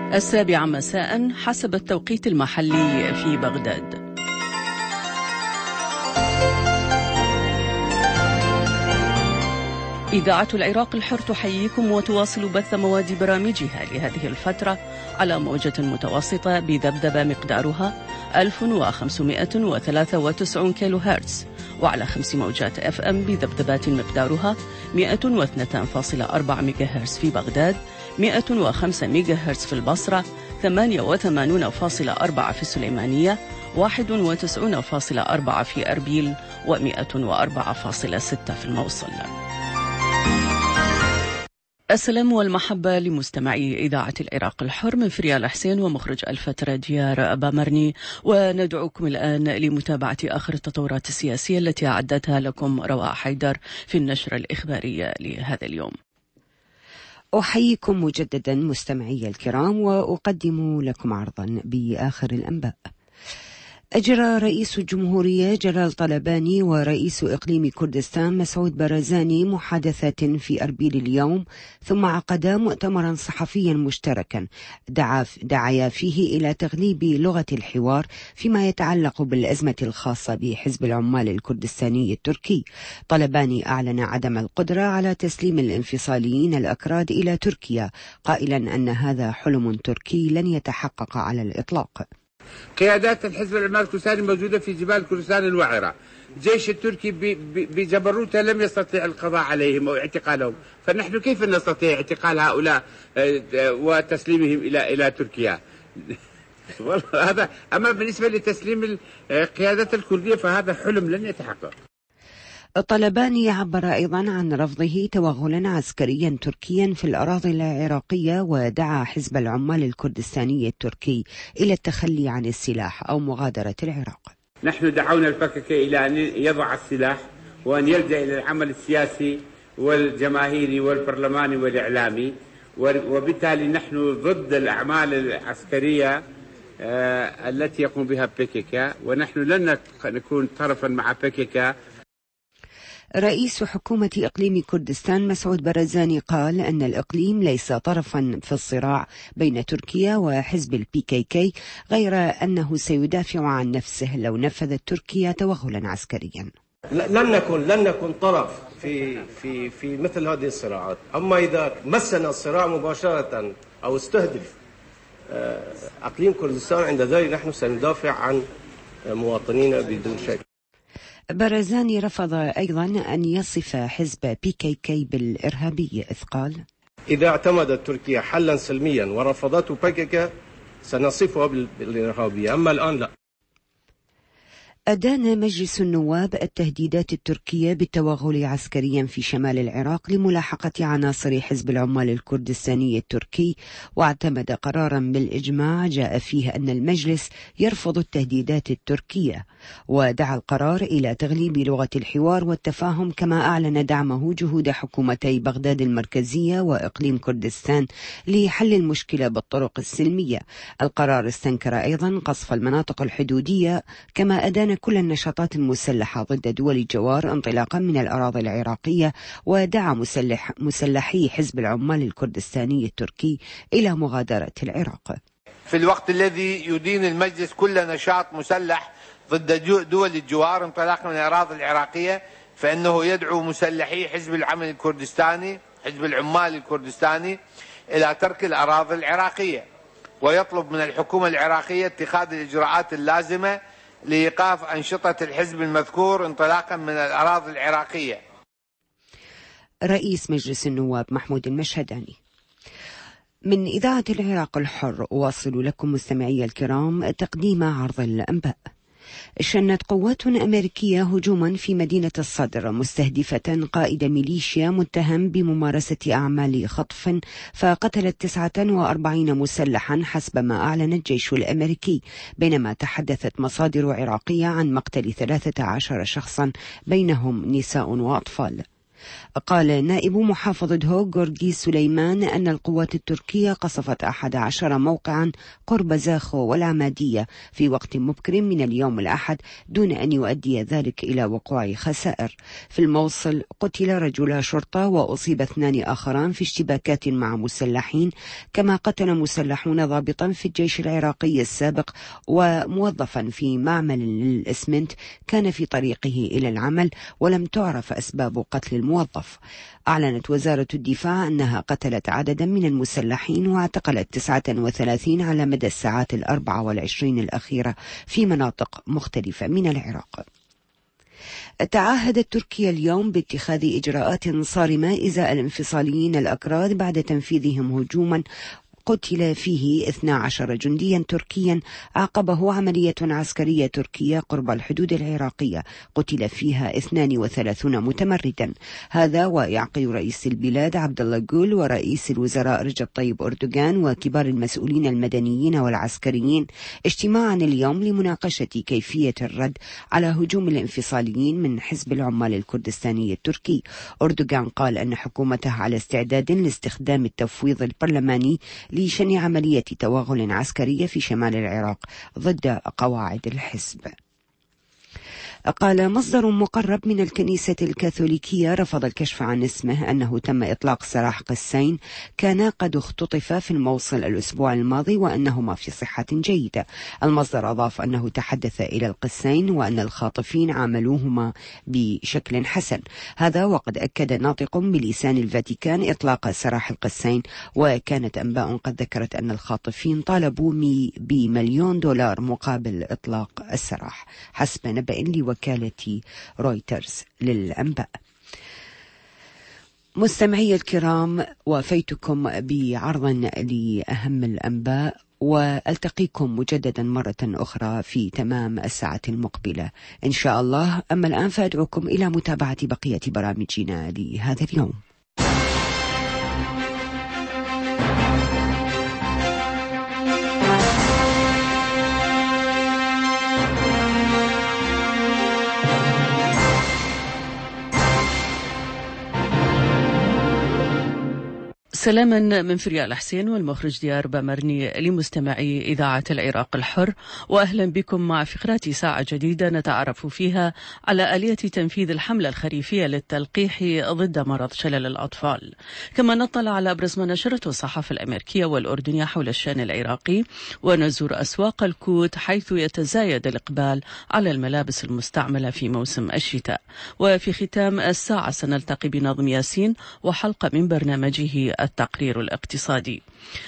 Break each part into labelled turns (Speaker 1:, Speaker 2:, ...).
Speaker 1: 7 مساء حسب التوقيت المحلي في بغداد. إذاعة العراق الحر تحييكم وتواصل بث مواد برامجها لهذه الفترة على موجة متوسطة بذبذبة مقدارها 1593 كيلو هرتز، وعلى 5 موجات FM بذبذبات مقدارها 102.4 ميجا هرتز في بغداد، 105 ميجا هرتز في البصرة، 88.4 في السليمانية، 91.4 في أربيل، و104.6 في الموصل. السلام والمحبة لمستمعي إذاعة العراق الحر من فريال حسين ومخرج الفترة ديار أبا مرني، وندعوكم الآن لمتابعة آخر التطورات السياسية التي أعدتها لكم رواء حيدر في النشرة الإخبارية لهذا اليوم.
Speaker 2: أحييكم مجددا مستمعي الكرام وأقدم لكم عرضا بآخر الأنباء. أجرى رئيس الجمهورية جلال طلباني ورئيس إقليم كردستان مسعود برزاني محادثات في أربيل اليوم، ثم عقدا مؤتمرا صحفيا مشتركا دعايا فيه إلى تغليب لغة الحوار فيما يتعلق بالأزمة الخاصة بحزب العمال الكردستاني التركي. طلباني أعلن عدم القدرة على تسليم الانفصاليين الأكراد إلى تركيا، قائلا أن هذا حلم تركي لن يتحقق على الإطلاق.
Speaker 3: قيادات الحزب العمال الكردستاني موجودة في جبال كردستان الوعرة. الجيش التركي بجبروته لم يستطيع القضاء عليهم أو اعتقالهم، فنحن كيف نستطيع اعتقال هؤلاء وتسليمهم إلى تركيا؟ هذا أما بالنسبة لتسليم القيادات الكردية فهذا حلم لن يتحقق.
Speaker 2: طلباني عبر أيضا عن رفضه توغلا عسكريا تركيا في الأراضي العراقية، ودعا حزب العمال الكردستاني التركي إلى التخلي عن السلاح أو مغادرة العراق.
Speaker 3: نحن دعونا الPKK إلى أن يضع السلاح وأن يلجأ إلى العمل السياسي والجماهيري والبرلماني والإعلامي، وبالتالي نحن ضد الأعمال العسكرية التي يقوم بها PKK، ونحن لن نكون طرفا مع PKK.
Speaker 2: رئيس حكومة إقليم كردستان مسعود برزاني قال أن الإقليم ليس طرفا في الصراع بين تركيا وحزب الPKK، غير أنه سيدافع عن نفسه لو نفذت تركيا توغلا عسكريا.
Speaker 4: لن نكن طرف في مثل هذه الصراعات. أما إذا مسنا الصراع مباشرة أو استهدف أقليم كردستان، عند ذلك نحن سندافع عن مواطنينا بدون شك.
Speaker 2: برزاني رفض أيضا أن يصف حزب PKK بالإرهابي، إذ قال:
Speaker 4: إذا اعتمدت تركيا حلا سلميا ورفضته PKK سنصفها بالإرهابية، أما الآن لا.
Speaker 2: أدان مجلس النواب التهديدات التركية بالتوغل عسكريا في شمال العراق لملاحقة عناصر حزب العمال الكردستاني التركي، واعتمد قرارا بالإجماع جاء فيه أن المجلس يرفض التهديدات التركية، ودعا القرار إلى تغليب لغة الحوار والتفاهم، كما أعلن دعمه جهود حكومتي بغداد المركزية وإقليم كردستان لحل المشكلة بالطرق السلمية. القرار استنكر أيضا قصف المناطق الحدودية، كما أدان كل النشاطات المسلحة ضد دول الجوار انطلاقا من الأراضي العراقية، ودعا مسلحي حزب العمال الكردستاني التركي إلى مغادرة العراق.
Speaker 5: في الوقت الذي يدين المجلس كل نشاط مسلح ضد دول الجوار انطلاقا من الأراضي العراقية، فإنه يدعو مسلحي حزب العمل الكردستاني حزب العمال الكردستاني إلى ترك الأراضي العراقية، ويطلب من الحكومة العراقية اتخاذ الإجراءات اللازمة لإيقاف أنشطة الحزب المذكور انطلاقا من الأراضي العراقية.
Speaker 2: رئيس مجلس النواب محمود المشهداني. من إذاعة العراق الحر أواصل لكم مستمعي الكرام تقديم عرض الأنباء. شنت قوات أمريكية هجوما في مدينة الصدر مستهدفة قائد ميليشيا متهم بممارسة أعمال خطف، فقتلت 49 مسلحا حسب ما أعلن الجيش الأمريكي، بينما تحدثت مصادر عراقية عن مقتل 13 شخصا بينهم نساء وأطفال. قال نائب محافظ هوغ جورجي سليمان أن القوات التركية قصفت 11 موقعا قرب زاخو والعمادية في وقت مبكر من اليوم الأحد دون أن يؤدي ذلك إلى وقوع خسائر. في الموصل قتل رجل شرطة وأصيب 2 آخران في اشتباكات مع مسلحين، كما قتل مسلحون ضابطا في الجيش العراقي السابق وموظفا في معمل للإسمنت كان في طريقه إلى العمل، ولم تعرف أسباب قتل الموظف. أعلنت وزارة الدفاع أنها قتلت عددا من المسلحين واعتقلت 39 على مدى الساعات 24 الأخيرة في مناطق مختلفة من العراق. تعهدت تركيا اليوم باتخاذ إجراءات صارمة إزاء الانفصاليين الأكراد بعد تنفيذهم هجوما قتل فيه 12 جنديا تركيا عقبه عملية عسكرية تركية قرب الحدود العراقية قتل فيها 32 متمردا. هذا ويعقد رئيس البلاد عبد الله جول ورئيس الوزراء رجب طيب أردوغان وكبار المسؤولين المدنيين والعسكريين اجتماعا اليوم لمناقشة كيفية الرد على هجوم الانفصاليين من حزب العمال الكردستاني التركي. أردوغان قال أن حكومته على استعداد لاستخدام التفويض البرلماني لشن عملية توغل عسكرية في شمال العراق ضد قواعد الحزب. قال مصدر مقرب من الكنيسة الكاثوليكية رفض الكشف عن اسمه أنه تم إطلاق سراح قسين كان قد اختطف في الموصل الأسبوع الماضي وأنهما في صحة جيدة. المصدر أضاف أنه تحدث إلى القسين وأن الخاطفين عاملوهما بشكل حسن. هذا وقد أكد ناطق بلسان الفاتيكان إطلاق سراح القسين، وكانت أنباء قد ذكرت أن الخاطفين طالبوا ب$1,000,000 مقابل إطلاق السراح حسب نبأ وكالة رويترز للأنباء. مستمعي الكرام، وفيتكم بعرض لأهم الأنباء، وألتقيكم مجددا مرة أخرى في تمام الساعة المقبلة إن شاء الله. أما الآن فأدعوكم إلى متابعة بقية برامجنا لهذا اليوم.
Speaker 1: سلاما من فريال حسين والمخرج ديار بامرني لمستمعي إذاعة العراق الحر، وأهلا بكم مع فقرات ساعة جديدة نتعرف فيها على آلية تنفيذ الحملة الخريفية للتلقيح ضد مرض شلل الأطفال. كما نطلع على أبرز ما نشرته الصحافة الأمريكية والأردنية حول الشأن العراقي، ونزور أسواق الكوت حيث يتزايد الإقبال على الملابس المستعملة في موسم الشتاء. وفي ختام الساعة سنلتقي بناظم ياسين وحلقة من برنامجه التقرير الاقتصادي.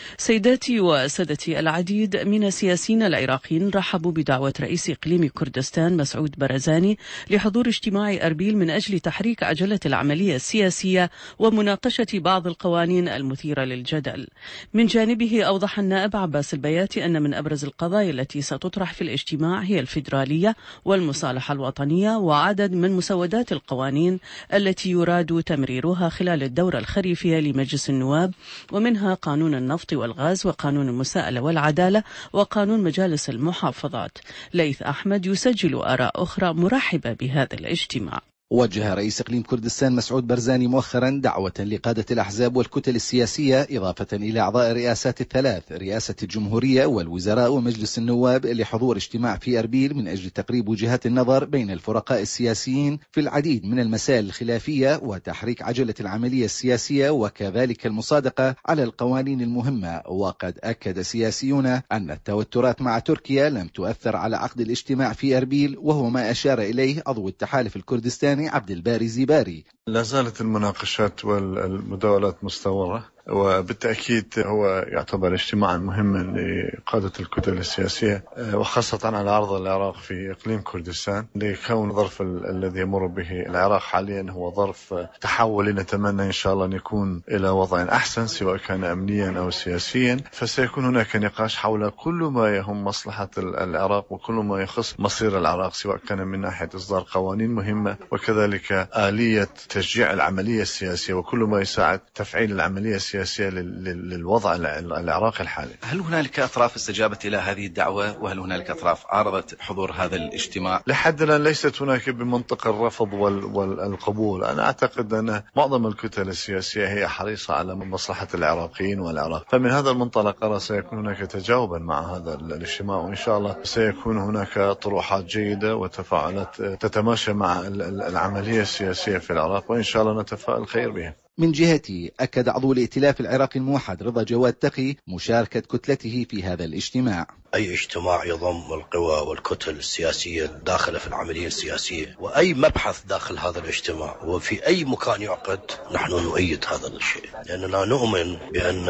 Speaker 1: سيداتي وسادتي، العديد من السياسيين العراقيين رحبوا بدعوة رئيس إقليم كردستان مسعود برزاني لحضور اجتماع أربيل من أجل تحريك عجلة العملية السياسية ومناقشة بعض القوانين المثيرة للجدل. من جانبه أوضح النائب عباس البياتي أن من أبرز القضايا التي ستطرح في الاجتماع هي الفيدرالية والمصالحة الوطنية وعدد من مسودات القوانين التي يراد تمريرها خلال الدورة الخريفية لمجلس النواب، ومنها قانون النفط والغاز وقانون المساءلة والعدالة وقانون مجالس المحافظات. ليث أحمد يسجل آراء أخرى مرحبة بهذا الاجتماع.
Speaker 6: وجه رئيس إقليم كردستان مسعود برزاني مؤخرا دعوة لقادة الأحزاب والكتل السياسية إضافة إلى أعضاء الرئاسات الثلاث، رئاسة الجمهورية والوزراء ومجلس النواب، لحضور اجتماع في أربيل من أجل تقريب وجهات النظر بين الفرقاء السياسيين في العديد من المسائل الخلافية وتحريك عجلة العملية السياسية، وكذلك المصادقة على القوانين المهمة. وقد أكد سياسيون أن التوترات مع تركيا لم تؤثر على عقد الاجتماع في أربيل، وهو ما أشار إليه عضو التحالف الكردستاني عبد الباري زيباري.
Speaker 7: لا زالت المناقشات والمداولات مستمرة، وبالتأكيد هو يعتبر اجتماعا مهما لقادة الكتل السياسية، وخاصة على أرض العراق في إقليم كردستان، لكون الظرف الذي يمر به العراق حاليا هو ظرف تحولي نتمنى إن شاء الله أن يكون إلى وضع أحسن سواء كان أمنيا أو سياسيا. فسيكون هناك نقاش حول كل ما يهم مصلحة العراق وكل ما يخص مصير العراق، سواء كان من ناحية إصدار قوانين مهمة وكذلك آلية تشجيع العملية السياسية وكل ما يساعد تفعيل العملية السياسية السياسية للوضع العراقي الحالي.
Speaker 6: هل هنالك أطراف استجابت إلى هذه الدعوة، وهل هنالك أطراف عارضت حضور هذا الاجتماع؟
Speaker 7: لحد الآن ليست هناك بمنطق الرفض والقبول. أنا أعتقد أن معظم الكتل السياسية هي حريصة على مصلحة العراقيين والعراق، فمن هذا المنطلق أرى سيكون هناك تجاوبا مع هذا الاجتماع، وإن شاء الله سيكون هناك طروحات جيدة وتفاعلات تتماشى مع العملية السياسية في العراق، وإن شاء الله نتفائل خير بها.
Speaker 6: من جهته أكد عضو الائتلاف العراقي الموحد رضا جواد تقي مشاركة كتلته في هذا الاجتماع.
Speaker 8: أي اجتماع يضم القوى والكتل السياسية داخل في العملية السياسية، وأي مبحث داخل هذا الاجتماع وفي أي مكان يعقد نحن نؤيد هذا الشيء، لأننا نؤمن بأن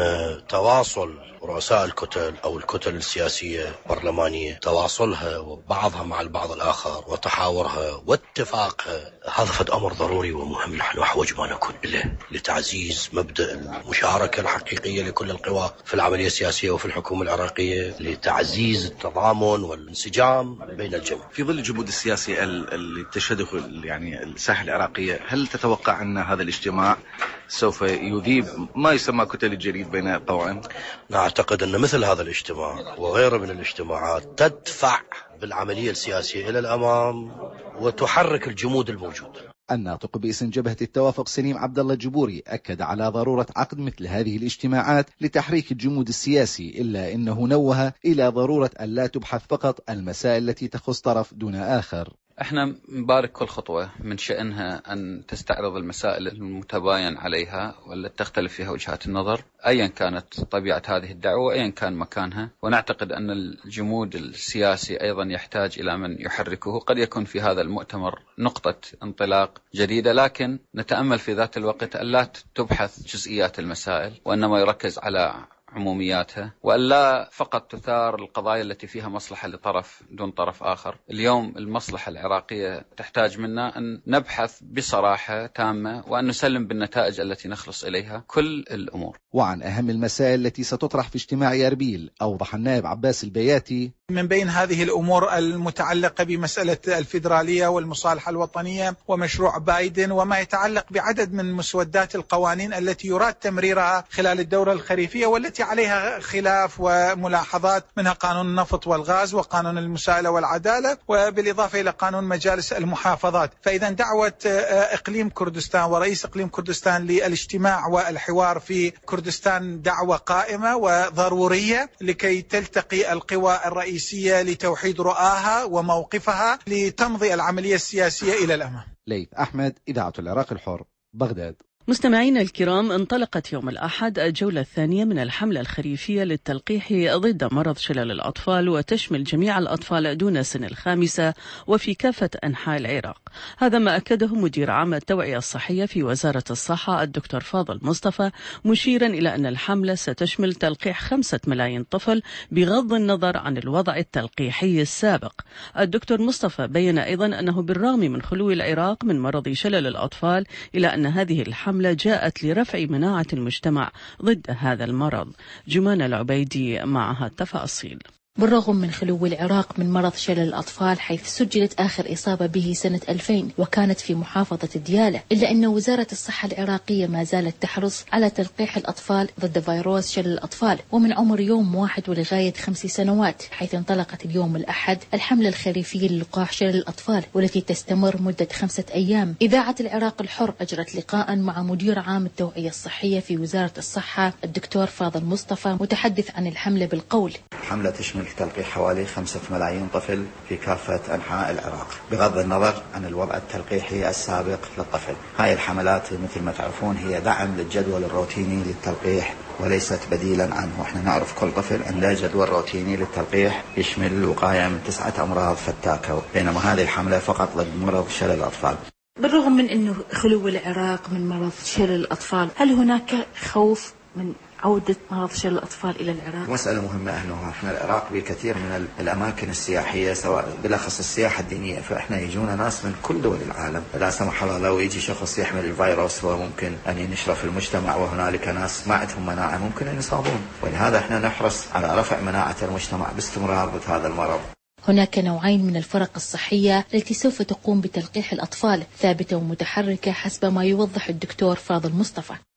Speaker 8: تواصل رؤساء الكتل أو الكتل السياسية البرلمانية، تواصلها وبعضها مع البعض الآخر وتحاورها واتفاقها، هذا فد أمر ضروري ومهم نحن أحوج ما نكون إليه لتعزيز مبدأ المشاركة الحقيقية لكل القوى في العملية السياسية وفي الحكومة العراقية، لتعزيز التضامن والانسجام بين الجميع.
Speaker 6: في ظل الجمود السياسي اللي تشهده يعني الساحة العراقية، هل تتوقع أن هذا الاجتماع سوف يذيب ما يسمى كتل الجليد بين الطوائم؟
Speaker 8: أعتقد أن مثل هذا الاجتماع وغيره من الاجتماعات تدفع بالعملية السياسية إلى الأمام وتحرك الجمود الموجود.
Speaker 6: الناطق باسم جبهة التوافق سليم عبد الله الجبوري أكد على ضرورة عقد مثل هذه الاجتماعات لتحريك الجمود السياسي، إلا أنه نوه إلى ضرورة أن لا تبحث فقط المسائل التي تخص طرف دون آخر.
Speaker 9: احنا نبارك كل خطوة من شأنها أن تستعرض المسائل المتباين عليها والتي تختلف فيها وجهات النظر، أيا كانت طبيعة هذه الدعوة وأيا كان مكانها. ونعتقد أن الجمود السياسي أيضا يحتاج إلى من يحركه. قد يكون في هذا المؤتمر نقطة انطلاق جديدة، لكن نتأمل في ذات الوقت أن لا تبحث جزئيات المسائل وإنما يركز على عمومياتها، وألا فقط تثار القضايا التي فيها مصلحة لطرف دون طرف آخر. اليوم المصلحة العراقية تحتاج منا أن نبحث بصراحة تامة وأن نسلم بالنتائج التي نخلص إليها كل الأمور.
Speaker 6: وعن أهم المسائل التي ستطرح في اجتماع أربيل أوضح النائب عباس البياتي:
Speaker 10: من بين هذه الأمور المتعلقة بمسألة الفيدرالية والمصالحة الوطنية ومشروع بايدن وما يتعلق بعدد من مسودات القوانين التي يراد تمريرها خلال الدورة الخريفية والتي عليها خلاف وملاحظات، منها قانون النفط والغاز وقانون المساءلة والعدالة، وبالإضافة إلى قانون مجالس المحافظات. فإذا دعوة إقليم كردستان ورئيس إقليم كردستان للاجتماع والحوار في كردستان دعوة قائمة وضرورية لكي تلتقي القوى الرئيسية لتوحيد رؤاها وموقفها لتمضي العملية السياسية إلى الأمام.
Speaker 6: ليث أحمد، إذاعة العراق الحر، بغداد.
Speaker 1: مستمعينا الكرام، انطلقت يوم الأحد الجولة الثانية من الحملة الخريفية للتلقيح ضد مرض شلل الأطفال، وتشمل جميع الأطفال دون سن الخامسة وفي كافة أنحاء العراق. هذا ما أكده مدير عام التوعية الصحية في وزارة الصحة الدكتور فاضل مصطفى، مشيرا إلى أن الحملة ستشمل تلقيح 5 ملايين طفل بغض النظر عن الوضع التلقيحي السابق. الدكتور مصطفى بين أيضا أنه بالرغم من خلو العراق من مرض شلل الأطفال، إلى أن هذه الحملة جاءت لرفع مناعة المجتمع ضد هذا المرض. جمان العبيدي معها التفاصيل.
Speaker 11: بالرغم من خلو العراق من مرض شلل الأطفال، حيث سجلت آخر إصابة به سنة 2000 وكانت في محافظة ديالى، إلا أن وزارة الصحة العراقية ما زالت تحرص على تلقيح الأطفال ضد فيروس شلل الأطفال ومن عمر يوم 1 ولغاية 5 سنوات، حيث انطلقت اليوم الأحد الحملة الخريفية للقاح شلل الأطفال والتي تستمر مدة 5 أيام. إذاعة العراق الحر أجرت لقاء مع مدير عام التوعية الصحية في وزارة الصحة الدكتور فاضل مصطفى متحدث عن الحملة بالقول:
Speaker 12: الحملة تشمل تلقيح حوالي 5 ملايين طفل في كافة أنحاء العراق بغض النظر عن الوضع التلقيحي السابق للطفل. هاي الحملات مثل ما تعرفون هي دعم للجدول الروتيني للتلقيح وليست بديلا عنه. احنا نعرف كل طفل أن له جدول روتيني للتلقيح يشمل الوقاية من 9 أمراض فتاكة، بينما هذه الحملة فقط ضد مرض شلل الأطفال.
Speaker 11: بالرغم من أنه خلو العراق من مرض شلل الأطفال، هل هناك خوف من عودة مرض شلل الأطفال إلى العراق؟
Speaker 12: مسألة مهمة أنه إحنا العراق بكثير من الأماكن السياحية سواء بالأخص السياحة الدينية، فإحنا يجونا ناس من كل دول العالم. لا سمح الله لو يجي شخص يحمل الفيروس وممكن أن ينشر في المجتمع، وهنالك ناس ما عندهم مناعة ممكن أن يصابون، ولهذا إحنا نحرص على رفع مناعة المجتمع باستمرار ضد هذا المرض.
Speaker 11: هناك نوعين من الفرق الصحية التي سوف تقوم بتلقيح الأطفال، ثابتة ومتحركة حسب ما يوضح الدكتور فاضل مصطفى.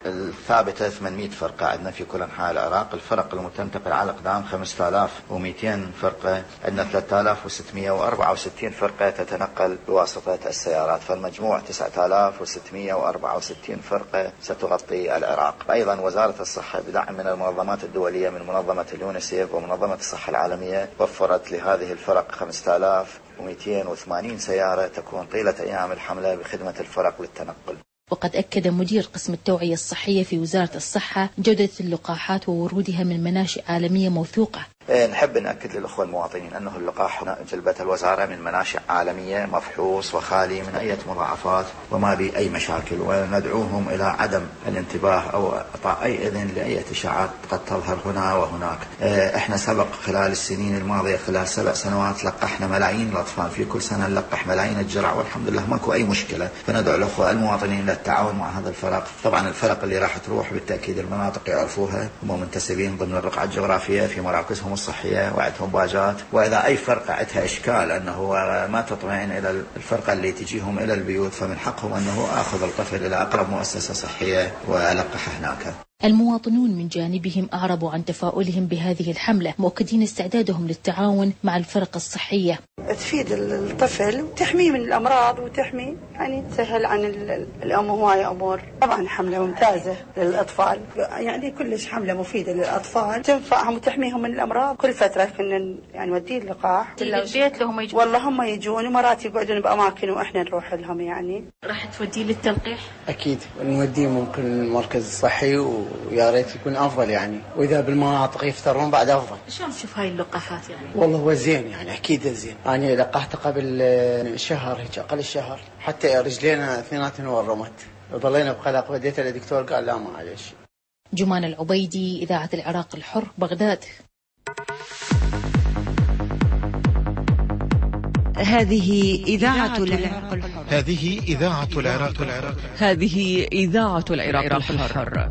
Speaker 12: الثابتة 800 فرقة عندنا في كل أنحاء العراق. الفرق المتنتقل على الأقدام 5200 فرقة. عندنا 3664 فرقة تتنقل بواسطة السيارات، فالمجموع 9664 فرقة ستغطي العراق. أيضا وزارة الصحة بدعم من المنظمات الدولية من منظمة اليونيسيف ومنظمة الصحة العالمية وفرت لهذه الفرق 5280 سيارة تكون طيلة أيام الحملة بخدمة الفرق للتنقل.
Speaker 11: وقد أكد مدير قسم التوعية الصحية في وزارة الصحة جودة اللقاحات وورودها من مناشئ عالمية موثوقة.
Speaker 12: نحب نأكد للأخوة المواطنين أنه اللقاح هنا جلبت الوزارة من مناشئ عالمية مفحوص وخالي من أي مضاعفات وما بي أي مشاكل، وندعوهم إلى عدم الانتباه أو إعطاء أي إذن لأي إشاعات قد تظهر هنا وهناك. إحنا سبق خلال السنين الماضية خلال 7 سنوات لقحنا ملايين الأطفال، في كل سنة نلقح ملايين الجرعة والحمد لله ماكو أي مشكلة. فندعو الأخوة المواطنين للتعاون مع هذا الفرق. طبعا الفرق اللي راح تروح بالتأكيد المناطق يعرفوها، هم منتسبين ضمن الرقعة الجغرافية في مراكزهم الصحية وعندهم باجات. وإذا أي فرقة عندها إشكال أنه ما تطمئن إلى الفرقة اللي تجيهم إلى البيوت فمن حقهم أنه أخذ الطفل إلى أقرب مؤسسة صحية وألقح هناك.
Speaker 11: المواطنون من جانبهم أعربوا عن تفاؤلهم بهذه الحملة، مؤكدين استعدادهم للتعاون مع الفرق الصحية.
Speaker 13: تفيد الطفل وتحميه من الأمراض وتحمي يعني تسهل عن الأم هواية أمور. طبعا حملة ممتازة للأطفال، يعني كلش حملة مفيدة للأطفال تنفعهم وتحميهم من الأمراض. كل فترة كنا يعني نودي اللقاح
Speaker 11: البيت لهم يجون.
Speaker 13: والله هم يجون ومرات يقعدون بأماكن وإحنا نروح لهم. يعني
Speaker 11: راح تودي للتلقيح؟
Speaker 14: أكيد نوديه ممكن المركز الصحي ويا ريت يكون أفضل يعني، وإذا بالمناطق يفترون بعد أفضل.
Speaker 11: شلون تشوف هاي اللقاحات يعني؟
Speaker 14: والله هو زين يعني أكيد زين. أنا لقحت قبل شهر هيك أقل الشهر، حتى رجلينا اثنيناتهم ورمت وظلينا بقلق. بديت للدكتور قال لا ما عليه شيء.
Speaker 11: جمان العبيدي، إذاعة العراق الحر، بغداد.
Speaker 2: هذه إذاعة العراق الحر.
Speaker 15: هذه إذاعة العراق الحر.
Speaker 1: هذه إذاعة العراق الحر.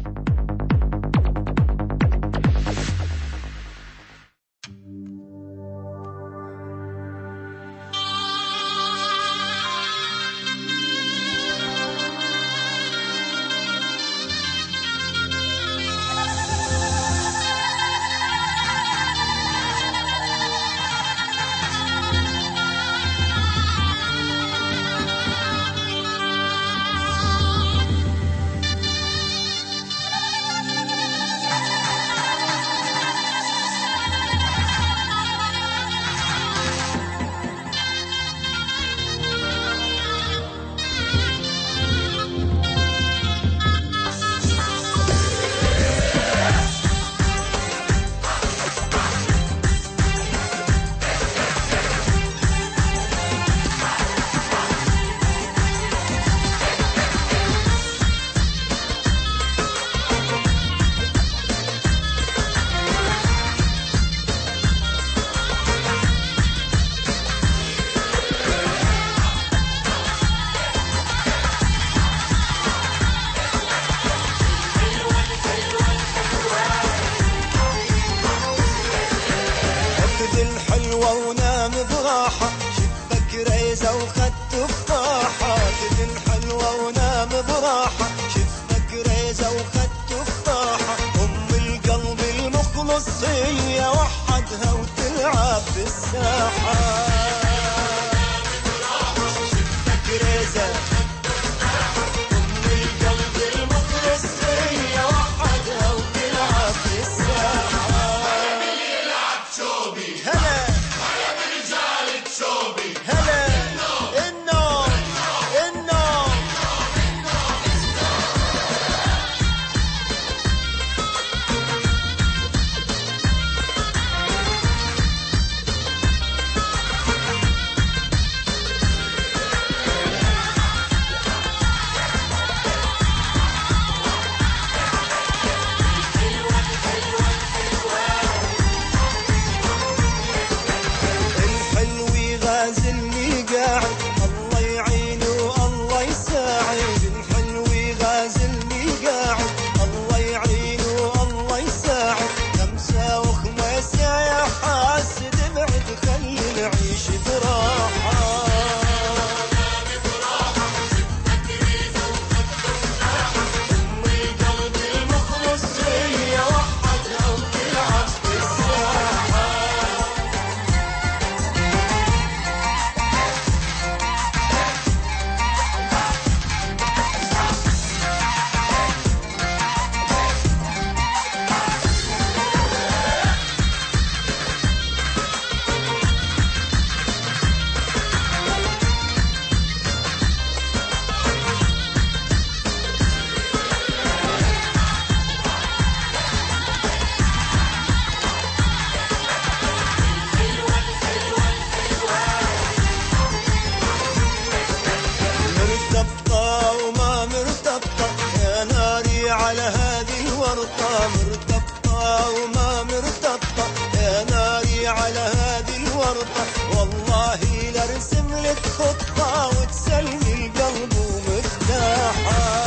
Speaker 16: مرتبطة مرتبطة وما مرتبطة يا ناري على هذه الورطة والله لارسم لك خطة وتسلمي القلب ومرتاحة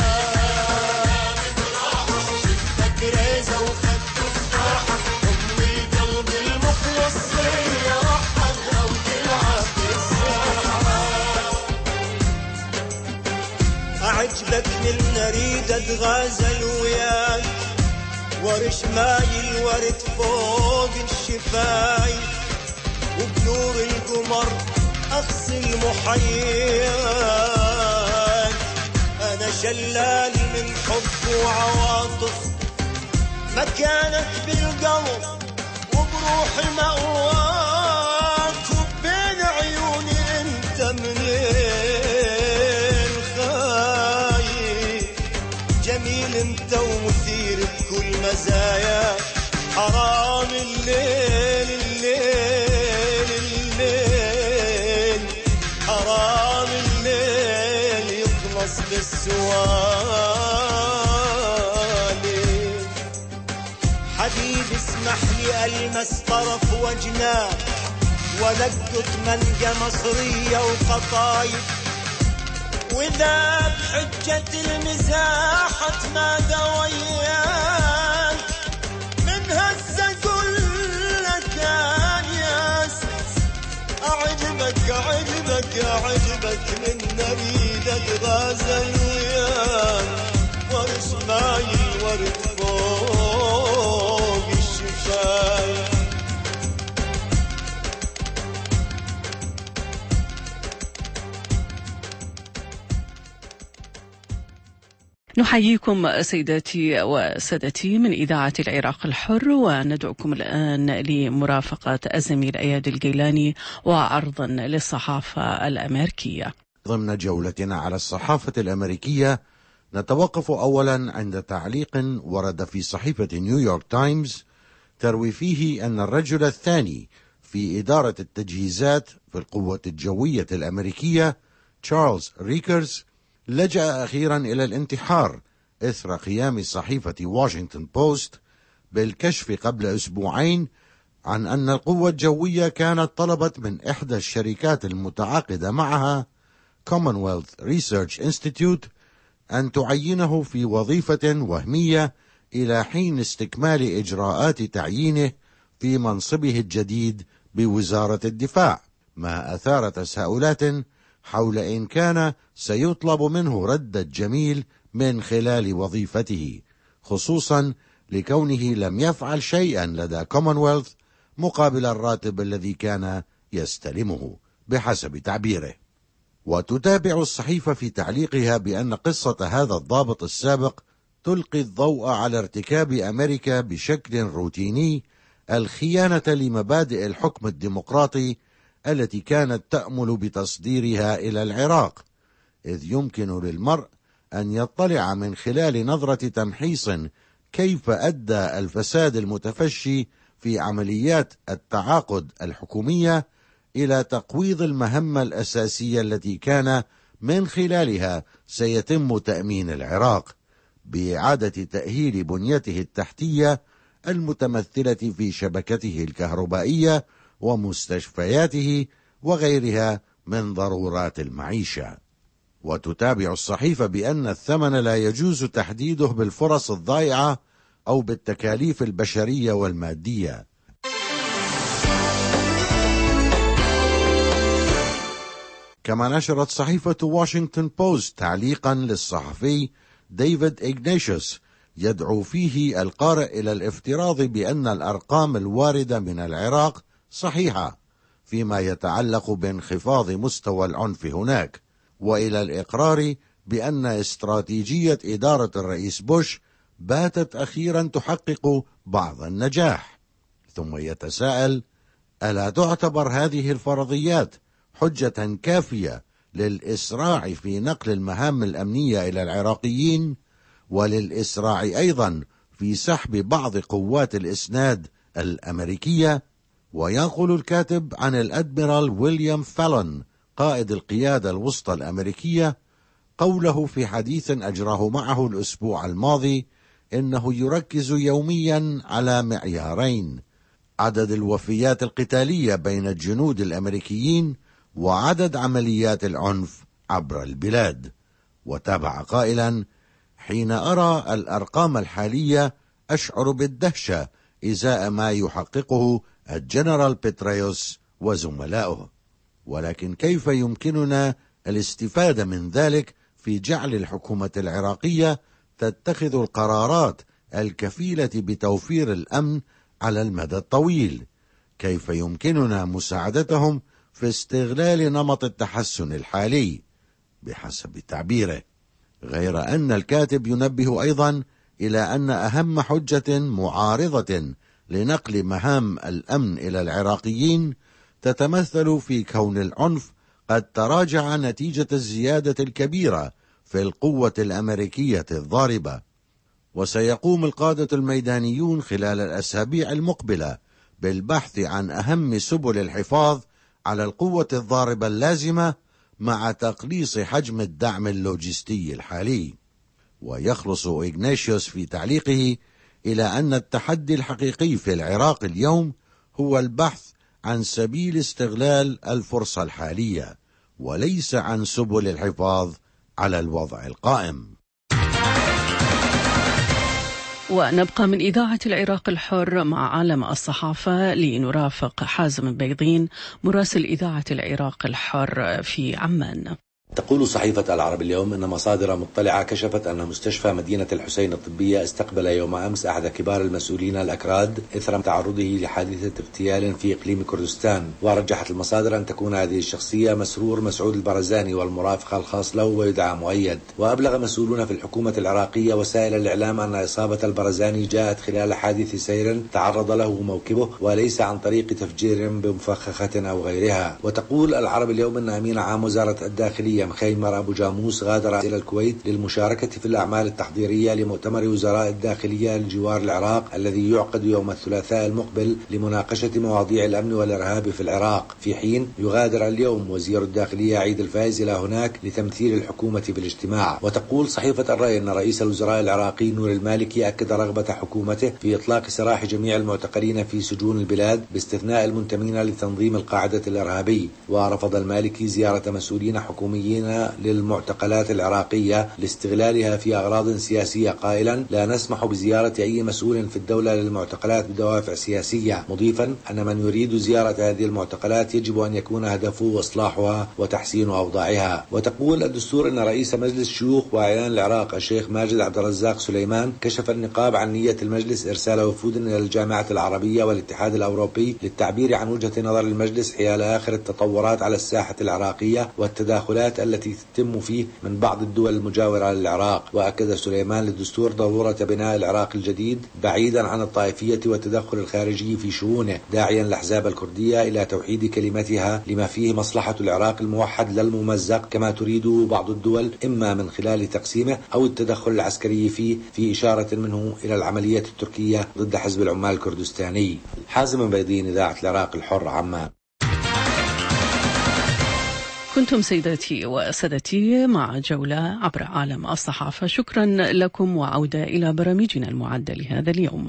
Speaker 16: شفتك ريزة وخد تفاحة أمي القلب المخلص يا رحمة وتلعب بالساحة أعجبك من أريد أتغازل وياك ورش ماي الورد فوق الشفاي وبنور القمر أغسل محياك أنا شلال من حب وعواطف مكانك بالقلب وبروحي مأواك وبين عيوني انت منين خايف جميل انت ومثير بكل مزايا حرام الليل الليل الليل حرام الليل يخلص بالسوالي حبيبي اسمح لي ألمس طرف وجناك ولقط منقى مصرية وقطايف وإذا بحجة المزاح اتمادى وياك من هسه أقول لك يا أعجبك أعجبك أعجبك من نريد أتغازل وياك ورش ماي الورد فوق الشفايف
Speaker 1: نحييكم سيداتي وسادتي من إذاعة العراق الحر وندعوكم الآن لمرافقة الزميل أياد الجيلاني وعرضا للصحافة الأمريكية.
Speaker 17: ضمن جولتنا على الصحافة الأمريكية نتوقف أولا عند تعليق ورد في صحيفة نيويورك تايمز تروي فيه أن الرجل الثاني في إدارة التجهيزات في القوة الجوية الأمريكية تشارلز ريكرز لجأ أخيرا إلى الانتحار إثر قيام صحيفة واشنطن بوست بالكشف قبل أسبوعين عن أن القوة الجوية كانت طلبت من إحدى الشركات المتعاقدة معها Commonwealth Research Institute أن تعينه في وظيفة وهمية إلى حين استكمال إجراءات تعيينه في منصبه الجديد بوزارة الدفاع، ما أثار تساؤلات حول إن كان سيطلب منه رد الجميل من خلال وظيفته، خصوصا لكونه لم يفعل شيئا لدى كومنولث مقابل الراتب الذي كان يستلمه بحسب تعبيره. وتتابع الصحيفة في تعليقها بأن قصة هذا الضابط السابق تلقي الضوء على ارتكاب أمريكا بشكل روتيني الخيانة لمبادئ الحكم الديمقراطي التي كانت تأمل بتصديرها إلى العراق، إذ يمكن للمرء أن يطلع من خلال نظرة تمحيص كيف أدى الفساد المتفشي في عمليات التعاقد الحكومية إلى تقويض المهمة الأساسية التي كان من خلالها سيتم تأمين العراق بإعادة تأهيل بنيته التحتية المتمثلة في شبكته الكهربائية ومستشفياته وغيرها من ضرورات المعيشة. وتتابع الصحيفة بأن الثمن لا يجوز تحديده بالفرص الضائعة أو بالتكاليف البشرية والمادية. كما نشرت صحيفة واشنطن بوست تعليقا للصحفي ديفيد إغنيشيوس يدعو فيه القارئ إلى الافتراض بأن الأرقام الواردة من العراق صحيحة فيما يتعلق بانخفاض مستوى العنف هناك، وإلى الإقرار بأن استراتيجية إدارة الرئيس بوش باتت أخيرا تحقق بعض النجاح. ثم يتساءل: ألا تعتبر هذه الفرضيات حجة كافية للإسراع في نقل المهام الأمنية إلى العراقيين، وللإسراع أيضا في سحب بعض قوات الإسناد الأمريكية؟ وينقل الكاتب عن الأدميرال ويليام فالون قائد القيادة الوسطى الأمريكية قوله في حديث أجراه معه الأسبوع الماضي إنه يركز يوميا على معيارين: عدد الوفيات القتالية بين الجنود الأمريكيين وعدد عمليات العنف عبر البلاد. وتابع قائلا: حين أرى الأرقام الحالية أشعر بالدهشة إزاء ما يحققه الجنرال بيتريوس وزملائه، ولكن كيف يمكننا الاستفادة من ذلك في جعل الحكومة العراقية تتخذ القرارات الكفيلة بتوفير الأمن على المدى الطويل؟ كيف يمكننا مساعدتهم في استغلال نمط التحسن الحالي بحسب تعبيره؟ غير أن الكاتب ينبه أيضا إلى أن أهم حجة معارضة لنقل مهام الأمن إلى العراقيين تتمثل في كون العنف قد تراجع نتيجة الزيادة الكبيرة في القوة الأمريكية الضاربة، وسيقوم القادة الميدانيون خلال الأسابيع المقبلة بالبحث عن أهم سبل الحفاظ على القوة الضاربة اللازمة مع تقليص حجم الدعم اللوجستي الحالي. ويخلص إغناشيوس في تعليقه إلى أن التحدي الحقيقي في العراق اليوم هو البحث عن سبيل استغلال الفرصة الحالية وليس عن سبل الحفاظ على الوضع القائم.
Speaker 1: ونبقى من إذاعة العراق الحر مع عالم الصحافة لنرافق حازم بيضين مراسل إذاعة العراق الحر في عمان.
Speaker 18: تقول صحيفة العرب اليوم إن مصادر مطلعة كشفت أن مستشفى مدينة الحسين الطبية استقبل يوم أمس أحد كبار المسؤولين الأكراد إثر تعرضه لحادثة اغتيال في إقليم كردستان. ورجحت المصادر أن تكون هذه الشخصية مسرور مسعود البرزاني والمرافق الخاص له ويدعى مؤيد. وأبلغ مسؤولون في الحكومة العراقية وسائل الإعلام أن إصابة البرزاني جاءت خلال حادث سير تعرض له موكبه وليس عن طريق تفجير بمفخخة أو غيرها. وتقول العرب اليوم أن أمين عام وزارة الداخلية مخيمر أبو جاموس غادر إلى الكويت للمشاركة في الأعمال التحضيرية لمؤتمر وزراء الداخلية لجوار العراق الذي يعقد يوم الثلاثاء المقبل لمناقشة مواضيع الأمن والإرهاب في العراق، في حين يغادر اليوم وزير الداخلية عيد الفايز إلى هناك لتمثيل الحكومة في الاجتماع. وتقول صحيفة الرأي أن رئيس الوزراء العراقي نور المالكي أكد رغبة حكومته في إطلاق سراح جميع المعتقلين في سجون البلاد باستثناء المنتمين لتنظيم القاعدة الإرهابي. ورفض المالكي زيارة مسؤولين حكوميين للمعتقلات العراقية لاستغلالها في أغراض سياسية، قائلا: لا نسمح بزيارة أي مسؤول في الدولة للمعتقلات بدوافع سياسية، مضيفا أن من يريد زيارة هذه المعتقلات يجب أن يكون هدفه إصلاحها وتحسين أوضاعها. وتقول الدستور أن رئيس مجلس شيوخ وأعيان العراق الشيخ ماجد عبد الرزاق سليمان كشف النقاب عن نية المجلس إرسال وفود إلى الجامعة العربية والاتحاد الأوروبي للتعبير عن وجهة نظر المجلس حيال آخر التطورات على الساحة العراقية والتداخلات التي تتم فيه من بعض الدول المجاورة للعراق. وأكد سليمان للدستور ضرورة بناء العراق الجديد بعيدا عن الطائفية والتدخل الخارجي في شؤونه، داعيا الأحزاب الكردية إلى توحيد كلمتها لما فيه مصلحة العراق الموحد لا الممزق كما تريده بعض الدول، إما من خلال تقسيمه أو التدخل العسكري فيه، في إشارة منه إلى العملية التركية ضد حزب العمال الكردستاني. حازم بيضين، إذاعة العراق الحر، عمان.
Speaker 1: كنتم سيداتي وسادتي مع جولة عبر عالم الصحافة. شكرا لكم وعودة إلى برامجنا المعدة لهذا اليوم.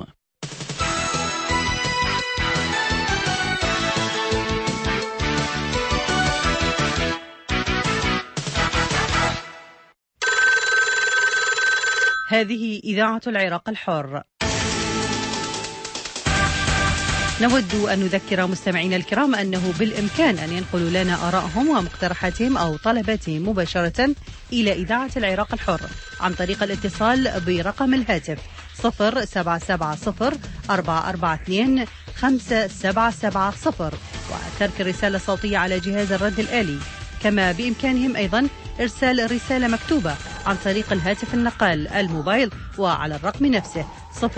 Speaker 19: هذه إذاعة العراق الحر. نود أن نذكر مستمعينا الكرام أنه بالإمكان أن ينقلوا لنا آرائهم ومقترحاتهم أو طلباتهم مباشرة إلى إذاعة العراق الحر عن طريق الاتصال برقم الهاتف 0770-442-5770 وترك الرسالة الصوتية على جهاز الرد الآلي. كما بإمكانهم أيضا إرسال رسالة مكتوبة عن طريق الهاتف النقال الموبايل وعلى الرقم نفسه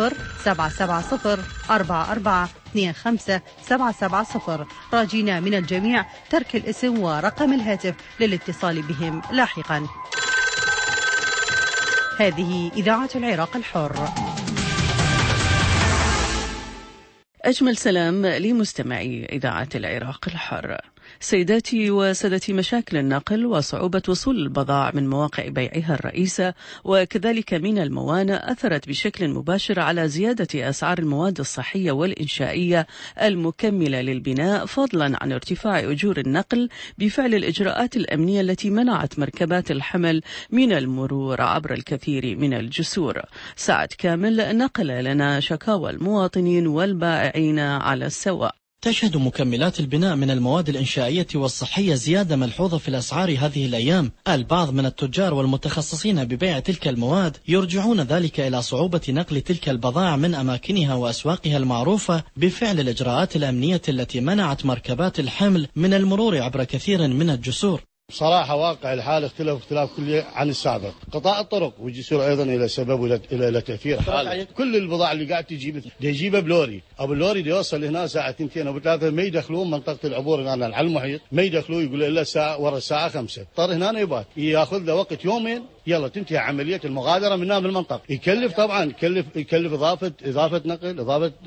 Speaker 19: 0770-4425-770 راجينا من الجميع ترك الاسم ورقم الهاتف للاتصال بهم لاحقا. هذه إذاعة العراق الحر.
Speaker 1: أجمل سلام لمستمعي إذاعة العراق الحر. سيداتي وسادتي، مشاكل النقل وصعوبة وصول البضائع من مواقع بيعها الرئيسة وكذلك من الموانئ أثرت بشكل مباشر على زيادة أسعار المواد الصحية والإنشائية المكملة للبناء، فضلا عن ارتفاع أجور النقل بفعل الإجراءات الأمنية التي منعت مركبات الحمل من المرور عبر الكثير من الجسور. سعد كامل نقل لنا شكاوى المواطنين والبائعين على السواء.
Speaker 20: تشهد مكملات البناء من المواد الإنشائية والصحية زيادة ملحوظة في الأسعار هذه الأيام. البعض من التجار والمتخصصين ببيع تلك المواد يرجعون ذلك إلى صعوبة نقل تلك البضائع من أماكنها وأسواقها المعروفة بفعل الإجراءات الأمنية التي منعت مركبات الحمل من المرور عبر كثير من الجسور.
Speaker 21: بصراحة واقع الحال اختلاف كلي عن السابق. قطاع الطرق والجسور أيضا إلى سبب إلى تأثير حاله. كل البضاعة اللي قاعد تجيبها بلوري، أو اللوري اللي يوصل هنا ساعة 2 أو 3 ما يدخلون منطقة العبور هنا على المحيط، ما يدخلون يقول إلا ساعة ورا الساعة 5. اضطر هنا يبات ياخذ له وقت يومين، يلا تنتهي عملية المغادرة من المنطقة. يكلف طبعا يكلف إضافة نقل،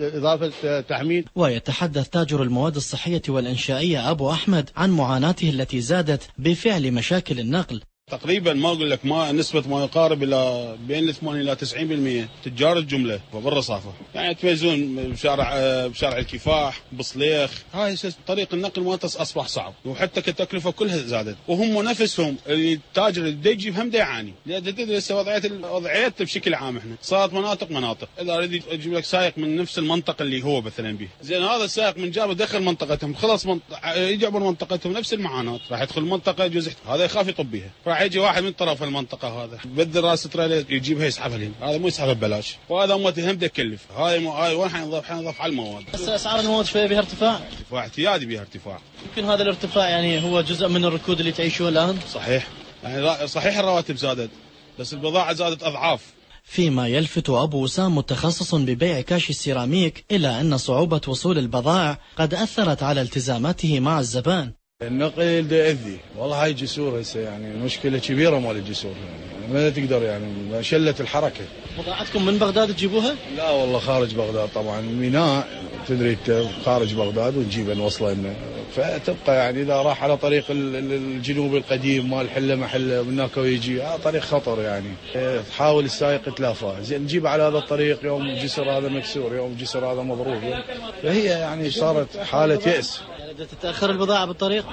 Speaker 21: إضافة تحميل.
Speaker 20: ويتحدث تاجر المواد الصحية والإنشائية أبو أحمد عن معاناته التي زادت بفعل مشاكل النقل.
Speaker 22: تقريبا ما اقول لك ما نسبه ما يقارب الى بين 80 الى 90% تجار الجمله وبالرصافه، يعني تميزون بشارع الكفاح بصليخ. هاي طريق النقل مالته اصبح صعب، وحتى التكلفه كلها زادت، وهم نفسهم التاجر اللي يجيب هم يعاني. تدري هسه وضعيته بشكل عام احنا صارت مناطق، اذا اريد اجيب لك سائق من نفس المنطقه اللي هو مثلا به، زين هذا السائق من جابه دخل منطقتهم خلص يجي عبر منطقتهم نفس المعاناه، راح يدخل منطقه جزء هذا يخاف يطب بها، راح يجي واحد من طرف المنطقه هذا بدل راس تريلر يجيبها يسحبها لهم، هذا مو يسحبها ببلاش، وهذا هم هم يكلف. هاي وين حنضاف على المواد.
Speaker 20: بس اسعار المواد شويه بها ارتفاع
Speaker 22: اعتيادي بها ارتفاع.
Speaker 20: يمكن هذا الارتفاع يعني هو جزء من الركود اللي تعيشوه الان.
Speaker 22: صحيح، يعني صحيح الرواتب زادت بس البضاعه زادت اضعاف.
Speaker 20: فيما يلفت أبو وسام متخصص ببيع كاش السيراميك إلى أن صعوبة وصول البضائع قد أثرت على التزاماته مع الزبائن.
Speaker 21: النقل ده يأذي والله. هاي جسور هسه يعني مشكلة كبيرة مال الجسور، يعني ما تقدر يعني شلت الحركة.
Speaker 20: بضاعتكم من بغداد تجيبوها؟
Speaker 21: لا والله خارج بغداد طبعا، ميناء تدري خارج بغداد ونجيبها نوصلها لنا، فتبقى يعني إذا راح على طريق الجنوب القديم مال حلة محلة من هناك ويجي طريق خطر، يعني تحاول السائق يتلافى. زين نجيب على هذا الطريق يوم الجسر هذا مكسور، يوم الجسر هذا مضروب، فهي يعني صارت حالة يأس.
Speaker 20: تتأخر البضاعة بالطريق؟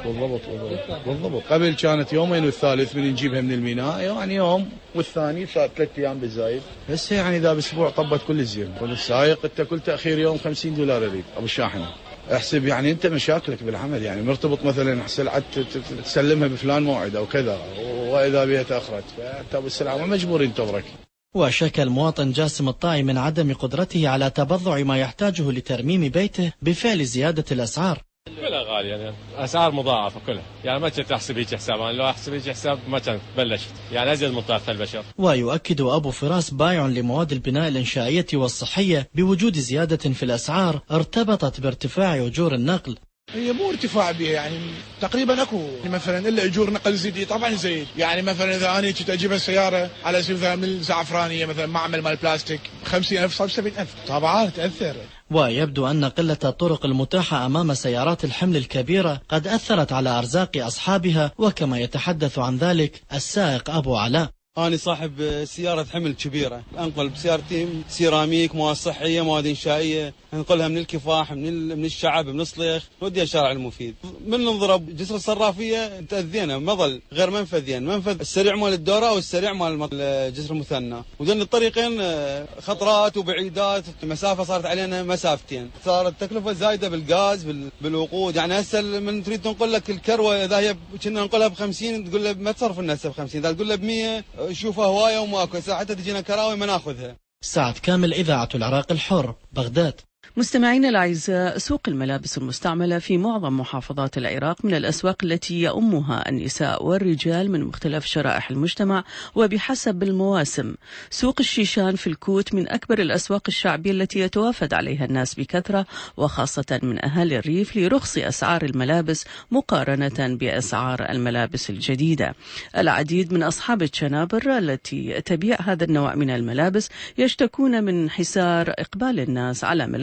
Speaker 21: بالضبط. قبل كانت يومين والثالث من نجيبها من الميناء يعني يوم، والثاني 3 أيام بالزايد. هسه يعني إذا بأسبوع طبت كل الزين. والسائق أنت كل تأخير يوم $50 يريد أبو الشاحنة. احسب يعني أنت مشاكلك بالعمل، يعني مرتبط مثلا سلعة تسلمها بفلان موعد أو كذا، وإذا بها تأخرت فأنت بالسلعة مجبور ينتظرك.
Speaker 20: وشكى المواطن جاسم الطائي من عدم قدرته على تبضع ما يحتاجه لترميم بيته بفعل زيادة الأسعار.
Speaker 23: كلها غالية يعني أسعار مضاعفة كلها، يعني ما كنت أحسب هيك حساب، أنا لو أحسب هيك حساب ما كانت بلشت، يعني أزيد من طاقة البشر.
Speaker 20: ويؤكد أبو فراس بائع لمواد البناء الإنشائية والصحية بوجود زيادة في الأسعار ارتبطت بارتفاع أجور النقل.
Speaker 24: هي مو ارتفاع بها يعني تقريبا اكو مثلا الا اجور نقل زيدي طبعا زيد، يعني مثلا اذا انا كنت اجيب السياره على سبيل المثال من زعفرانيه مثلا معمل مال بلاستيك 50,000 صار 70,000 طبعا تاثر.
Speaker 20: ويبدو أن قلة الطرق المتاحة أمام سيارات الحمل الكبيرة قد أثرت على أرزاق أصحابها، وكما يتحدث عن ذلك السائق أبو علاء.
Speaker 25: أنا صاحب سيارة حمل كبيرة، أنقل بسيارتي سيراميك، مواد صحية، مواد إنشائية، أنقلها من الكفاح، من الشعب، من الصليخ، وديها الشارع المفيد. من نضرب جسر الصرافية تأذينا مظل غير منفذين، منفذ السريع مال الدورة والسريع مال جسر المثنى، وذن الطريقين خطرات وبعيدات، المسافة صارت علينا مسافتين، صارت تكلفة زايدة بالغاز بالوقود. يعني هسه من تريد تنقل لك الكروة إذا هي كنا ننقلها ب50 تقول له ما تصرف لنا هسه ب50، إذا تقول له ب100 شوفها هواية وماكو، حتى تجينا كراوي ما ناخذها.
Speaker 20: سعد كامل، إذاعة العراق الحر، بغداد.
Speaker 1: مستمعينا الأعزاء، سوق الملابس المستعملة في معظم محافظات العراق من الأسواق التي يؤمها النساء والرجال من مختلف شرائح المجتمع وبحسب المواسم. سوق الشيشان في الكوت من أكبر الأسواق الشعبية التي يتوافد عليها الناس بكثرة، وخاصة من أهالي الريف، لرخص أسعار الملابس مقارنة بأسعار الملابس الجديدة. العديد من أصحاب الشنابر التي تبيع هذا النوع من الملابس يشتكون من حسار إقبال الناس على ملابس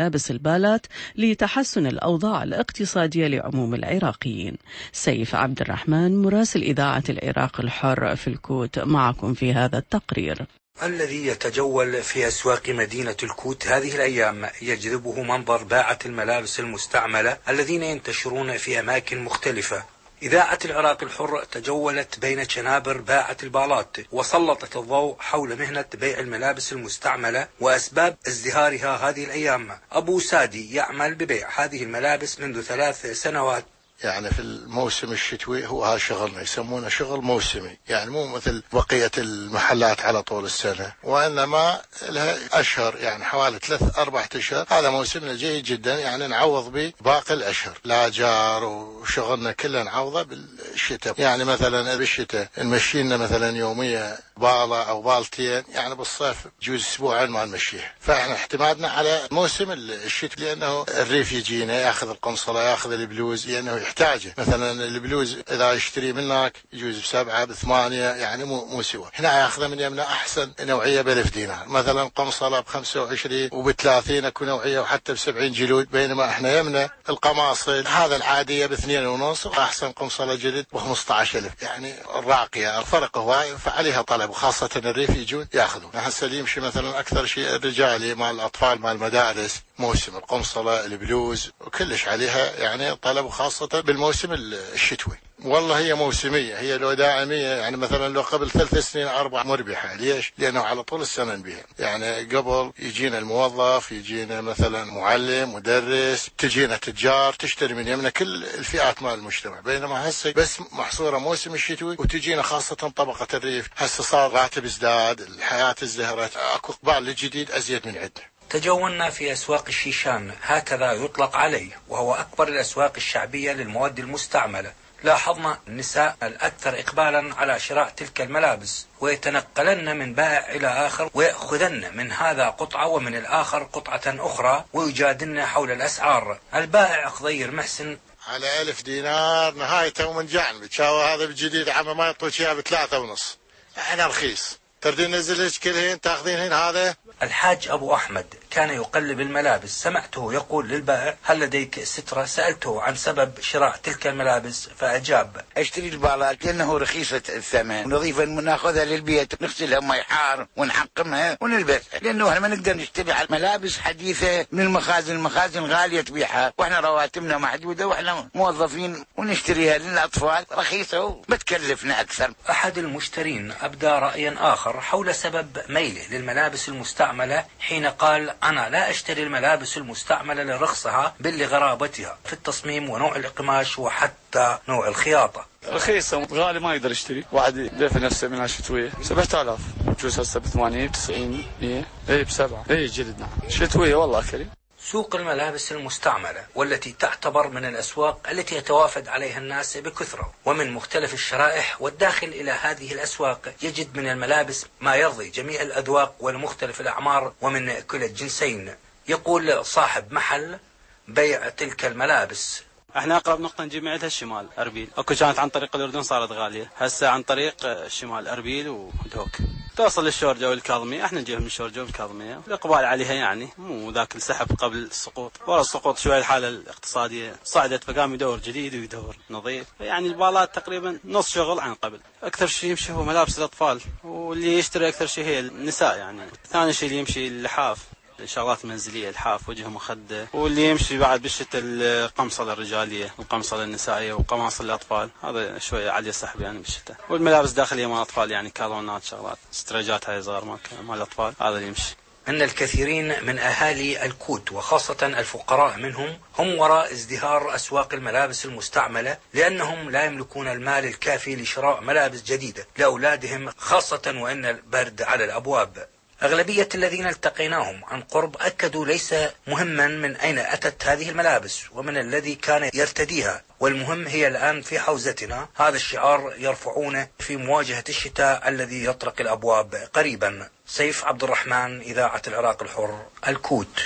Speaker 1: ملابس البالات لتحسن الأوضاع الاقتصادية لعموم العراقيين. سيف عبد الرحمن مراسل إذاعة العراق الحر في الكوت معكم في هذا التقرير.
Speaker 3: الذي يتجول في أسواق مدينة الكوت هذه الأيام يجذبه منظر باعة الملابس المستعملة الذين ينتشرون في أماكن مختلفة. إذاعة العراق الحر تجولت بين شنابر باعة البالات وسلطت الضوء حول مهنة بيع الملابس المستعملة وأسباب ازدهارها هذه الأيام. أبو سادي يعمل ببيع هذه الملابس منذ 3 سنوات.
Speaker 4: يعني في الموسم الشتوي هو هذا شغلنا، يسمونه شغل موسمي، يعني مو مثل بقية المحلات على طول السنة، وإنما لها أشهر، يعني حوالي 3-4 أشهر. هذا موسمنا جيد جدا، يعني نعوض به باقي الأشهر، لا جار وشغلنا كله نعوضه بالشتاء. يعني مثلا بالشتاء نمشينا مثلا يومية بالة أو بالتين، يعني بالصيف جوز أسبوعين ما نمشيه. فإحنا اعتمادنا على موسم الشتاء، لأنه الريف يجينا يأخذ القنصلة يأخذ البلوز، لأنه يحتاجه. مثلا البلوز إذا يشتري منك يجوز ب7 ب8، يعني مو سوى. هنا يأخذه من يمنا أحسن نوعية ب1000 دينار، مثلا قنصلة ب25 وب30 أكو نوعية وحتى ب70 جلود. بينما إحنا يمنا القماصل هذا العادية ب2.5 وأحسن قنصلة جلد ب15,000. يعني الراقية الفرق هواي، فعليها طلب، وخاصة الريف يجون يأخذون. هسه يمشي مثلا أكثر شيء الرجالي مال الأطفال مال المدارس، موسم القنصلة البلوز وكلش عليها يعني طلب، وخاصة بالموسم الشتوي. والله هي موسمية، هي لو داعمية، يعني مثلا لو قبل 3 سنين 4 مربحة. ليش؟ لأنه على طول السنة نبيها. يعني قبل يجينا الموظف، يجينا مثلا معلم مدرس، تجينا تجار تشتري من يمنا كل الفئات مال المجتمع. بينما هسه بس محصورة موسم الشتوي، وتجينا خاصة طبقة الريف. هسه صار راتب ازداد، الحياة ازدهرت، اكو اقبال للجديد أزيد من عندنا.
Speaker 3: تجولنا في أسواق الشيشان، هكذا يطلق عليه، وهو أكبر الأسواق الشعبية للمواد المستعملة. لاحظنا النساء الأكثر إقبالا على شراء تلك الملابس، ويتنقلن من بائع إلى آخر، ويأخذن من هذا قطعة ومن الآخر قطعة أخرى، ويجادلن حول الأسعار. البائع خضير محسن:
Speaker 4: على 1000 دينار نهايته ومن جعن بتشاوى هذا بالجديد عما ما يطوش اياه ب3.5. احنا رخيص، تردين ننزل كلهن تاخذينهن هذا.
Speaker 3: الحاج أبو أحمد كان يقلب الملابس، سمعته يقول للبائع: هل لديك سترة؟ سألته عن سبب شراء تلك الملابس فأجاب:
Speaker 5: اشتري البالات لأنه رخيصة الثمن ونظيفة، ناخذها للبيت نغسلها مي حار ونحقمها ونلبسها، لأنه احنا ما نقدر نشتري على ملابس حديثة من المخازن غالية تبيعها، واحنا رواتبنا محدودة واحنا موظفين، ونشتريها للأطفال رخيصة وبتكلفنا أكثر.
Speaker 3: أحد المشترين أبدى رأيا آخر حول سبب ميله للملابس المستعملة، حين قال: أنا لا أشتري الملابس المستعملة لرخصها بل لغرابتها في التصميم ونوع القماش وحتى نوع الخياطة.
Speaker 7: رخيصة، غالي ما يقدر يشتري، واحد يدفع نفسه منها شتوية 7000، جوز هسه ب80 90 100 ب7 جلد. نعم شتوية والله كريم.
Speaker 3: سوق الملابس المستعملة، والتي تعتبر من الأسواق التي يتوافد عليها الناس بكثرة ومن مختلف الشرائح، والداخل إلى هذه الأسواق يجد من الملابس ما يرضي جميع الأذواق والمختلف الأعمار ومن كل الجنسين. يقول صاحب محل بيع تلك الملابس:
Speaker 25: احنا اقرب نقطه نجيب معدها الشمال اربيل، اكو كانت عن طريق الاردن صارت غاليه، هسه عن طريق الشمال اربيل ودوك توصل للشورجه والكاظميه، احنا نجيبها من الشورجه والكاظميه. الاقبال عليها يعني مو ذاك السحب قبل السقوط، ورا السقوط شوي الحاله الاقتصاديه صعدت، فقام يدور جديد ويدور نظيف. يعني البالات تقريبا نص شغل عن قبل. اكثر شيء يمشي هو ملابس الاطفال، واللي يشتري اكثر شيء هي النساء. يعني ثاني شيء اللي يمشي اللحاف، الشغلات المنزلية، الحاف، وجه مخدة، واللي يمشي بعد بالشتاء القمصلة الرجالية والقمصلة النسائية وقماص الأطفال، هذا شوية عالية السحب يعني بالشتاء. والملابس داخلية مال الأطفال، يعني كالونات، شغلات استريجات هاي صغار مال الأطفال، هذا اللي يمشي.
Speaker 3: أن الكثيرين من أهالي الكوت وخاصة الفقراء منهم هم وراء ازدهار أسواق الملابس المستعملة، لأنهم لا يملكون المال الكافي لشراء ملابس جديدة لأولادهم، خاصة وأن البرد على الأبواب. أغلبية الذين التقيناهم عن قرب أكدوا ليس مهما من أين أتت هذه الملابس ومن الذي كان يرتديها، والمهم هي الآن في حوزتنا. هذا الشعار يرفعونه في مواجهة الشتاء الذي يطرق الأبواب قريبا. سيف عبد الرحمن، إذاعة العراق الحر، الكوت.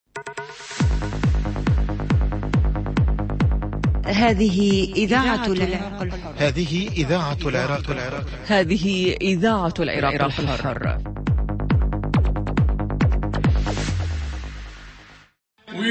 Speaker 2: هذه إذاعة العراق الحر.
Speaker 15: هذه إذاعة العراق الحر.
Speaker 1: هذه إذاعة العراق الحر.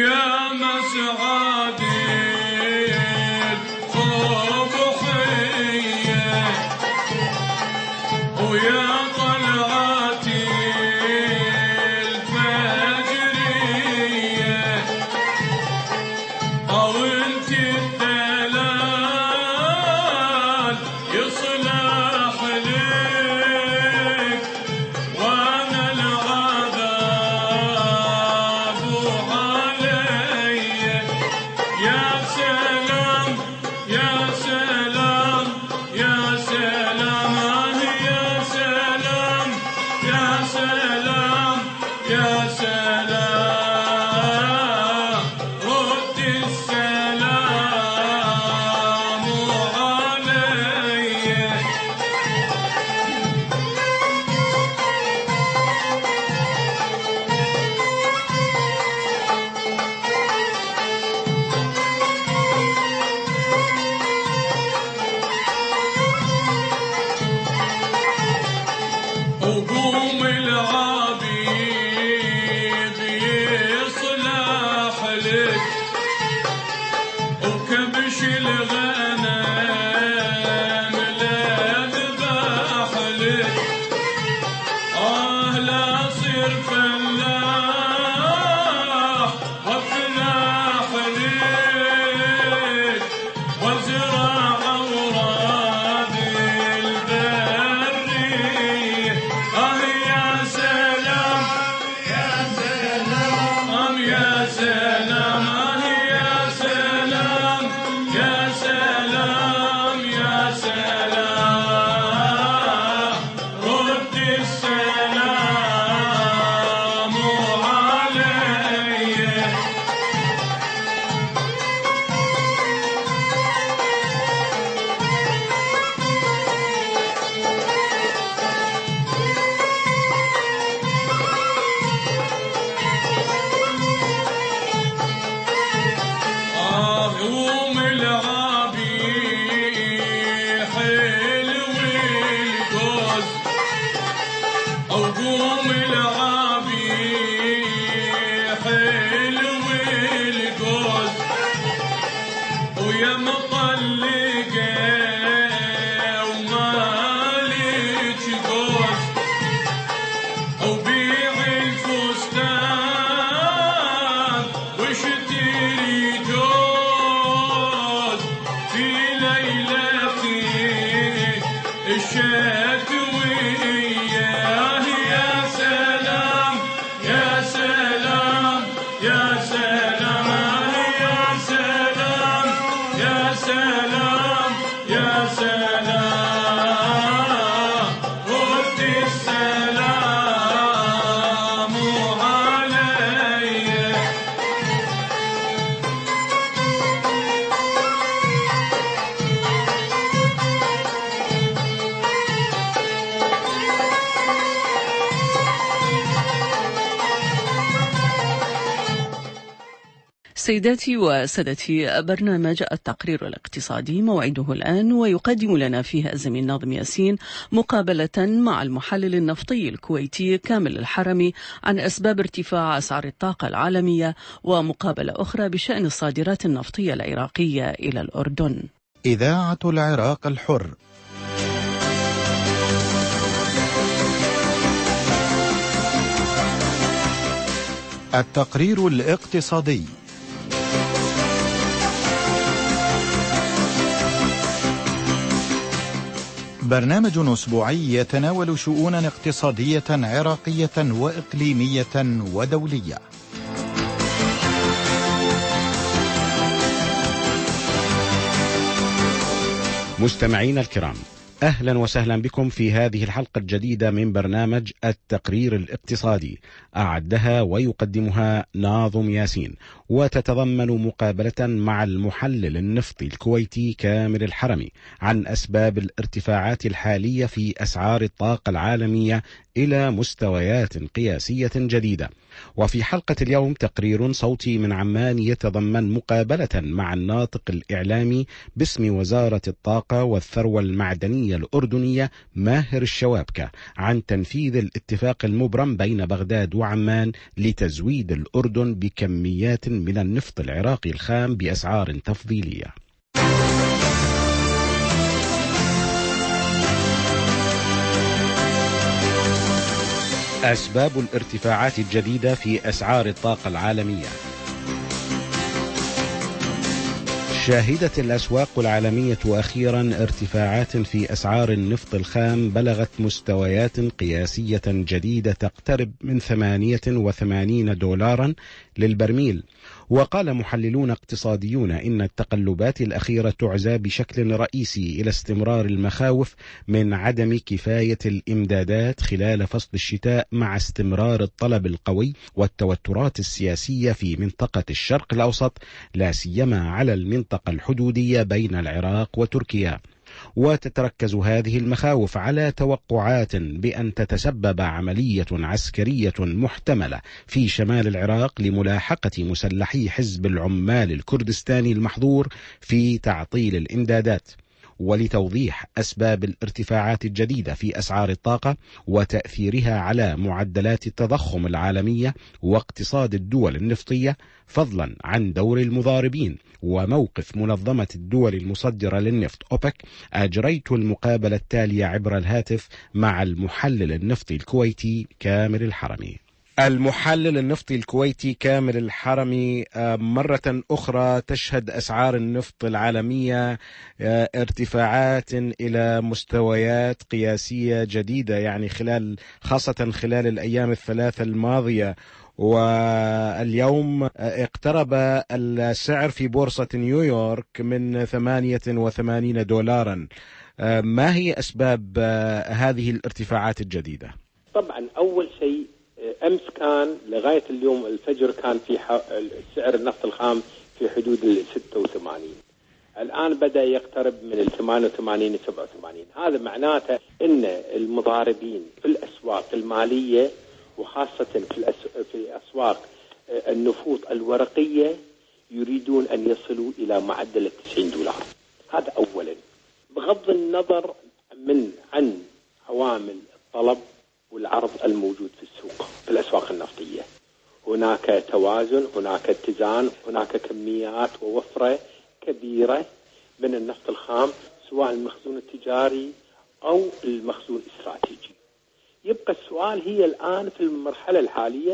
Speaker 1: سيداتي وسادتي، برنامج التقرير الاقتصادي موعده الآن، ويقدم لنا فيه الزميل ناظم ياسين مقابلة مع المحلل النفطي الكويتي كامل الحرمي عن أسباب ارتفاع أسعار الطاقة العالمية، ومقابلة أخرى بشأن الصادرات النفطية العراقية إلى الأردن.
Speaker 15: إذاعة العراق الحر. التقرير الاقتصادي. برنامج أسبوعي يتناول شؤونا اقتصادية عراقية وإقليمية ودولية.
Speaker 6: مستمعينا الكرام، أهلا وسهلا بكم في هذه الحلقة الجديدة من برنامج التقرير الاقتصادي، أعدها ويقدمها ناظم ياسين، وتتضمن مقابلة مع المحلل النفطي الكويتي كامل الحرمي عن أسباب الارتفاعات الحالية في أسعار الطاقة العالمية إلى مستويات قياسية جديدة. وفي حلقة اليوم تقرير صوتي من عمان يتضمن مقابلة مع الناطق الإعلامي باسم وزارة الطاقة والثروة المعدنية الأردنية ماهر الشوابكة عن تنفيذ الاتفاق المبرم بين بغداد وعمان لتزويد الأردن بكميات من النفط العراقي الخام بأسعار تفضيلية. أسباب الارتفاعات الجديدة في أسعار الطاقة العالمية. شهدت الأسواق العالمية أخيرا ارتفاعات في أسعار النفط الخام بلغت مستويات قياسية جديدة تقترب من 88 دولارا للبرميل. وقال محللون اقتصاديون إن التقلبات الأخيرة تعزى بشكل رئيسي إلى استمرار المخاوف من عدم كفاية الإمدادات خلال فصل الشتاء مع استمرار الطلب القوي والتوترات السياسية في منطقة الشرق الأوسط، لا سيما على المنطقة الحدودية بين العراق وتركيا. وتتركز هذه المخاوف على توقعات بأن تتسبب عملية عسكرية محتملة في شمال العراق لملاحقة مسلحي حزب العمال الكردستاني المحظور في تعطيل الإمدادات. ولتوضيح أسباب الارتفاعات الجديدة في أسعار الطاقة وتأثيرها على معدلات التضخم العالمية واقتصاد الدول النفطية، فضلا عن دور المضاربين وموقف منظمة الدول المصدرة للنفط أوبك، أجريت المقابلة التالية عبر الهاتف مع المحلل النفطي الكويتي كامل الحرمي. المحلل النفطي الكويتي كامل الحرمي، مرة أخرى تشهد أسعار النفط العالمية ارتفاعات إلى مستويات قياسية جديدة، يعني خاصة خلال الأيام الثلاثة الماضية. واليوم اقترب السعر في بورصة نيويورك من 88 دولارا. ما هي أسباب هذه الارتفاعات الجديدة؟
Speaker 8: طبعا أول شيء أمس كان لغاية اليوم الفجر كان في سعر النفط الخام في حدود 86، الآن بدأ يقترب من 88 87. هذا معناته أن المضاربين في الأسواق المالية وخاصة في أسواق النفوط الورقية يريدون أن يصلوا إلى معدل 90 دولار. هذا أولا، بغض النظر عن عوامل الطلب والعرض الموجود في السوق في الأسواق النفطية. هناك توازن، هناك اتزان، هناك كميات ووفرة كبيرة من النفط الخام سواء المخزون التجاري أو المخزون الاستراتيجي. يبقى السؤال هي الآن في المرحلة الحالية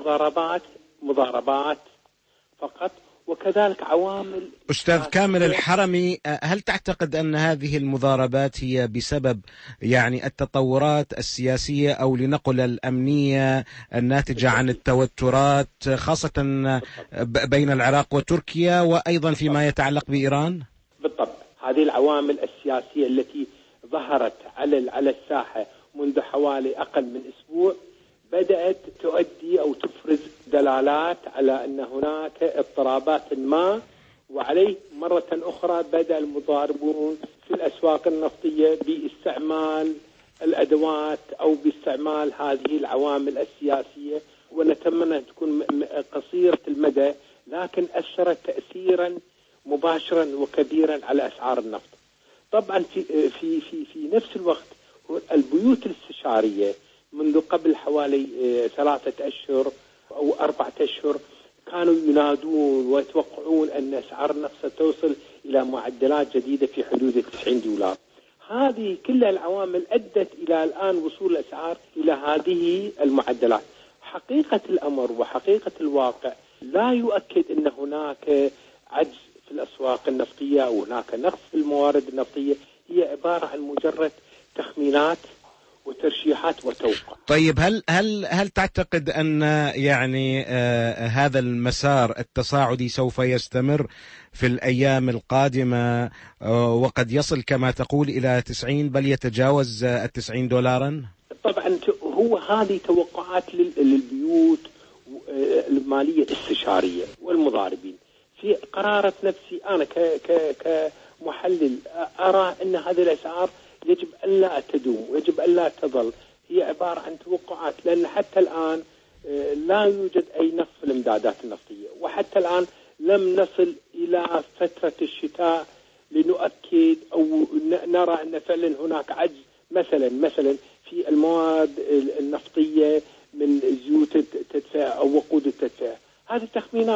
Speaker 8: مضاربات فقط، وكذلك عوامل.
Speaker 6: أستاذ كامل الحرمي، هل تعتقد أن هذه المضاربات هي بسبب التطورات السياسية أو لنقل الأمنية الناتجة عن التوترات خاصة بين العراق وتركيا وأيضا فيما يتعلق بإيران؟
Speaker 8: بالطبع، هذه العوامل السياسية التي ظهرت على الساحة منذ حوالي أقل من أسبوع بدأت تؤدي أو تفرز دلالات على أن هناك اضطرابات ما، وعليه مرة أخرى بدأ المضاربون في الأسواق النفطية باستعمال الأدوات أو باستعمال هذه العوامل السياسية، ونتمنى أن تكون قصيرة المدى لكن أثرت تأثيرا مباشرا وكبيرا على أسعار النفط. طبعا في نفس الوقت البيوت الاستشارية منذ قبل حوالي 3 أشهر أو 4 أشهر كانوا ينادون ويتوقعون أن أسعار النفط ستوصل إلى معدلات جديدة في حدود 90 دولار. هذه كل العوامل أدت إلى الآن وصول الأسعار إلى هذه المعدلات. حقيقة الأمر وحقيقة الواقع لا يؤكد أن هناك عجز في الأسواق النفطية أو هناك نقص في الموارد النفطية، هي عبارة عن مجرد تخمينات وترشيحات وتوقع.
Speaker 6: طيب، هل تعتقد أن هذا المسار التصاعدي سوف يستمر في الأيام القادمة وقد يصل كما تقول إلى 90 بل يتجاوز 90 دولارا؟
Speaker 8: طبعا هذه توقعات للبيوت المالية الاستشارية والمضاربين. في قرارة نفسي أنا كمحلل أرى أن هذه الأسعار يجب أن لا تدوم ويجب أن لا تظل، هي عبارة عن توقعات، لأن حتى الآن لا يوجد أي نقص في الإمدادات النفطية، وحتى الآن لم نصل إلى فترة الشتاء لنؤكد أو نرى أن فعلا هناك عجز مثلا في المواد النفطية من زيوت التدفئة أو وقود التدفئة. هذه تخمينات،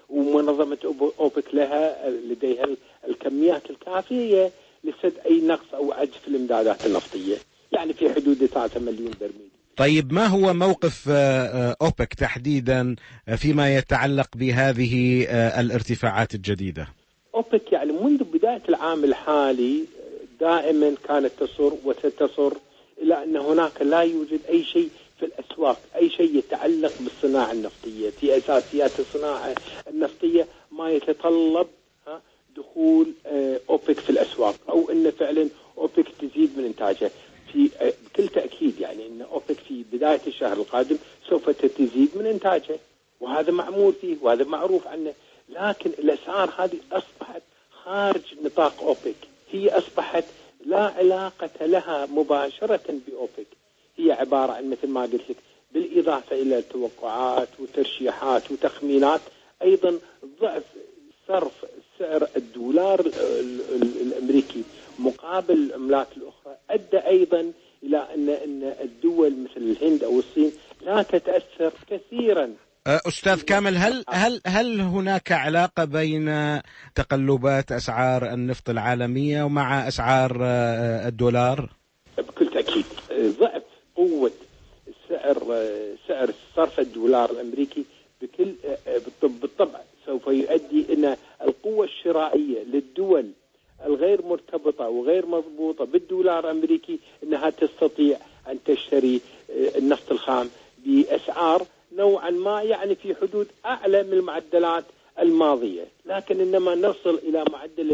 Speaker 8: ومنظمة أوبك لديها الكميات الكافية لسد أي نقص أو عجز في الإمدادات النفطية، يعني في حدود 9 مليون برميل.
Speaker 6: طيب ما هو موقف أوبك تحديدا فيما يتعلق بهذه الارتفاعات الجديدة؟
Speaker 8: أوبك يعني منذ بداية العام الحالي دائما كانت تصر وستصر إلى أن هناك لا يوجد أي شيء في الأسواق، أي شيء يتعلق بالصناعة النفطية في أساسيات الصناعة النفطية ما يتطلب دخول أوبك في الأسواق، أو أن فعلا أوبك تزيد من إنتاجها. بكل تأكيد يعني أن أوبك في بداية الشهر القادم سوف تزيد من إنتاجها، وهذا معمول فيه وهذا معروف عنه. لكن الأسعار هذه أصبحت خارج نطاق أوبك، هي أصبحت لا علاقة لها مباشرة بأوبك، هي عبارة عن مثل ما قلت لك بالإضافة إلى توقعات وترشيحات وتخمينات، أيضا ضعف صرف سعر الدولار الأمريكي مقابل العملات الأخرى أدى أيضا إلى أن الدول مثل الهند أو الصين لا تتأثر كثيرا.
Speaker 6: أستاذ كامل، هل هناك علاقة بين تقلبات أسعار النفط العالمية ومع أسعار الدولار؟
Speaker 8: بكل تأكيد ضعف قوة سعر صرف الدولار الأمريكي بالطبع سوف يؤدي إلى القوة الشرائية للدول الغير مرتبطة وغير مضبوطة بالدولار الأمريكي أنها تستطيع أن تشتري النفط الخام بأسعار نوعا ما يعني في حدود أعلى من المعدلات الماضية، لكن إنما نصل إلى معدل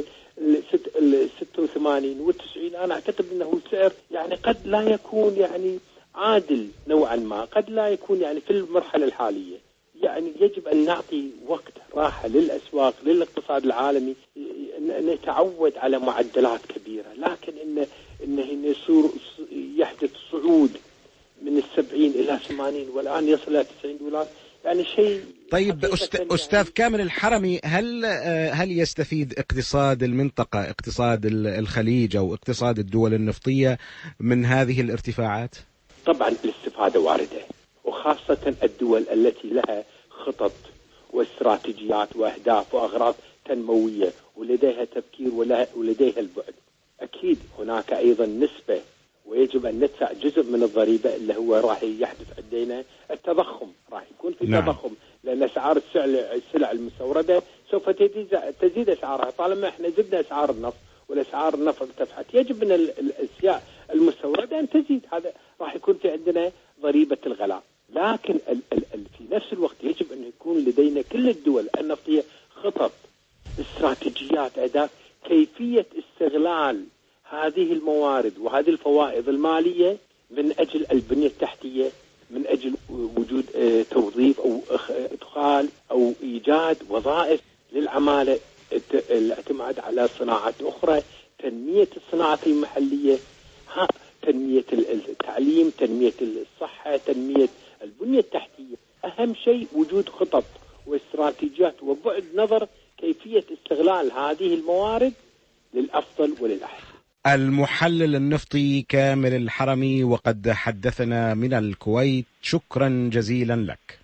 Speaker 8: 86 و90. أنا أعتقد أنه سعر يعني قد لا يكون يعني عادل نوعا ما، قد لا يكون يعني في المرحلة الحالية. يعني يجب أن نعطي وقت راحة للأسواق للاقتصاد العالمي أن يتعود على معدلات كبيرة، لكن إنه يحدث صعود من 70 إلى 80 والآن يصل إلى 90 دولار يعني شيء.
Speaker 6: طيب أستاذ كامل الحرمي، هل يستفيد اقتصاد المنطقة، اقتصاد الخليج أو اقتصاد الدول النفطية من هذه الارتفاعات؟
Speaker 8: طبعا الاستفادة واردة، وخاصة الدول التي لها خطط واستراتيجيات وأهداف وأغراض تنموية ولديها تفكير ولديها البعد. أكيد هناك أيضا نسبة ويجب أن ندفع جزء من الضريبة اللي هو راح يحدث عندنا التضخم، راح يكون في تضخم لأن أسعار السلع المستوردة سوف تزيد أسعارها. طالما احنا زدنا أسعار النفط والأسعار النفط ارتفعت يجب أن الأشياء المستوردة أن تزيد، هذا راح يكون في عندنا ضريبة الغلاء. لكن في نفس الوقت يجب أن يكون لدينا كل الدول النفطية خطط استراتيجيات أهداف كيفية استغلال هذه الموارد وهذه الفوائد المالية من أجل البنية التحتية، من أجل وجود توظيف أو إدخال أو إيجاد وظائف للعمالة، الاعتماد على صناعات أخرى، تنمية الصناعة المحلية، تنمية التعليم، تنمية الصحة، تنمية البنية التحتية. أهم شيء وجود خطط واستراتيجيات وبعد نظر كيفية استغلال هذه الموارد للأفضل وللأحسن.
Speaker 6: المحلل النفطي كامل الحرمي، وقد حدثنا من الكويت، شكرا جزيلا لك.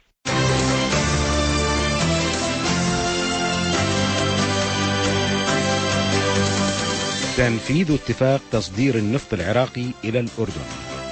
Speaker 6: تنفيذ اتفاق تصدير النفط العراقي إلى الأردن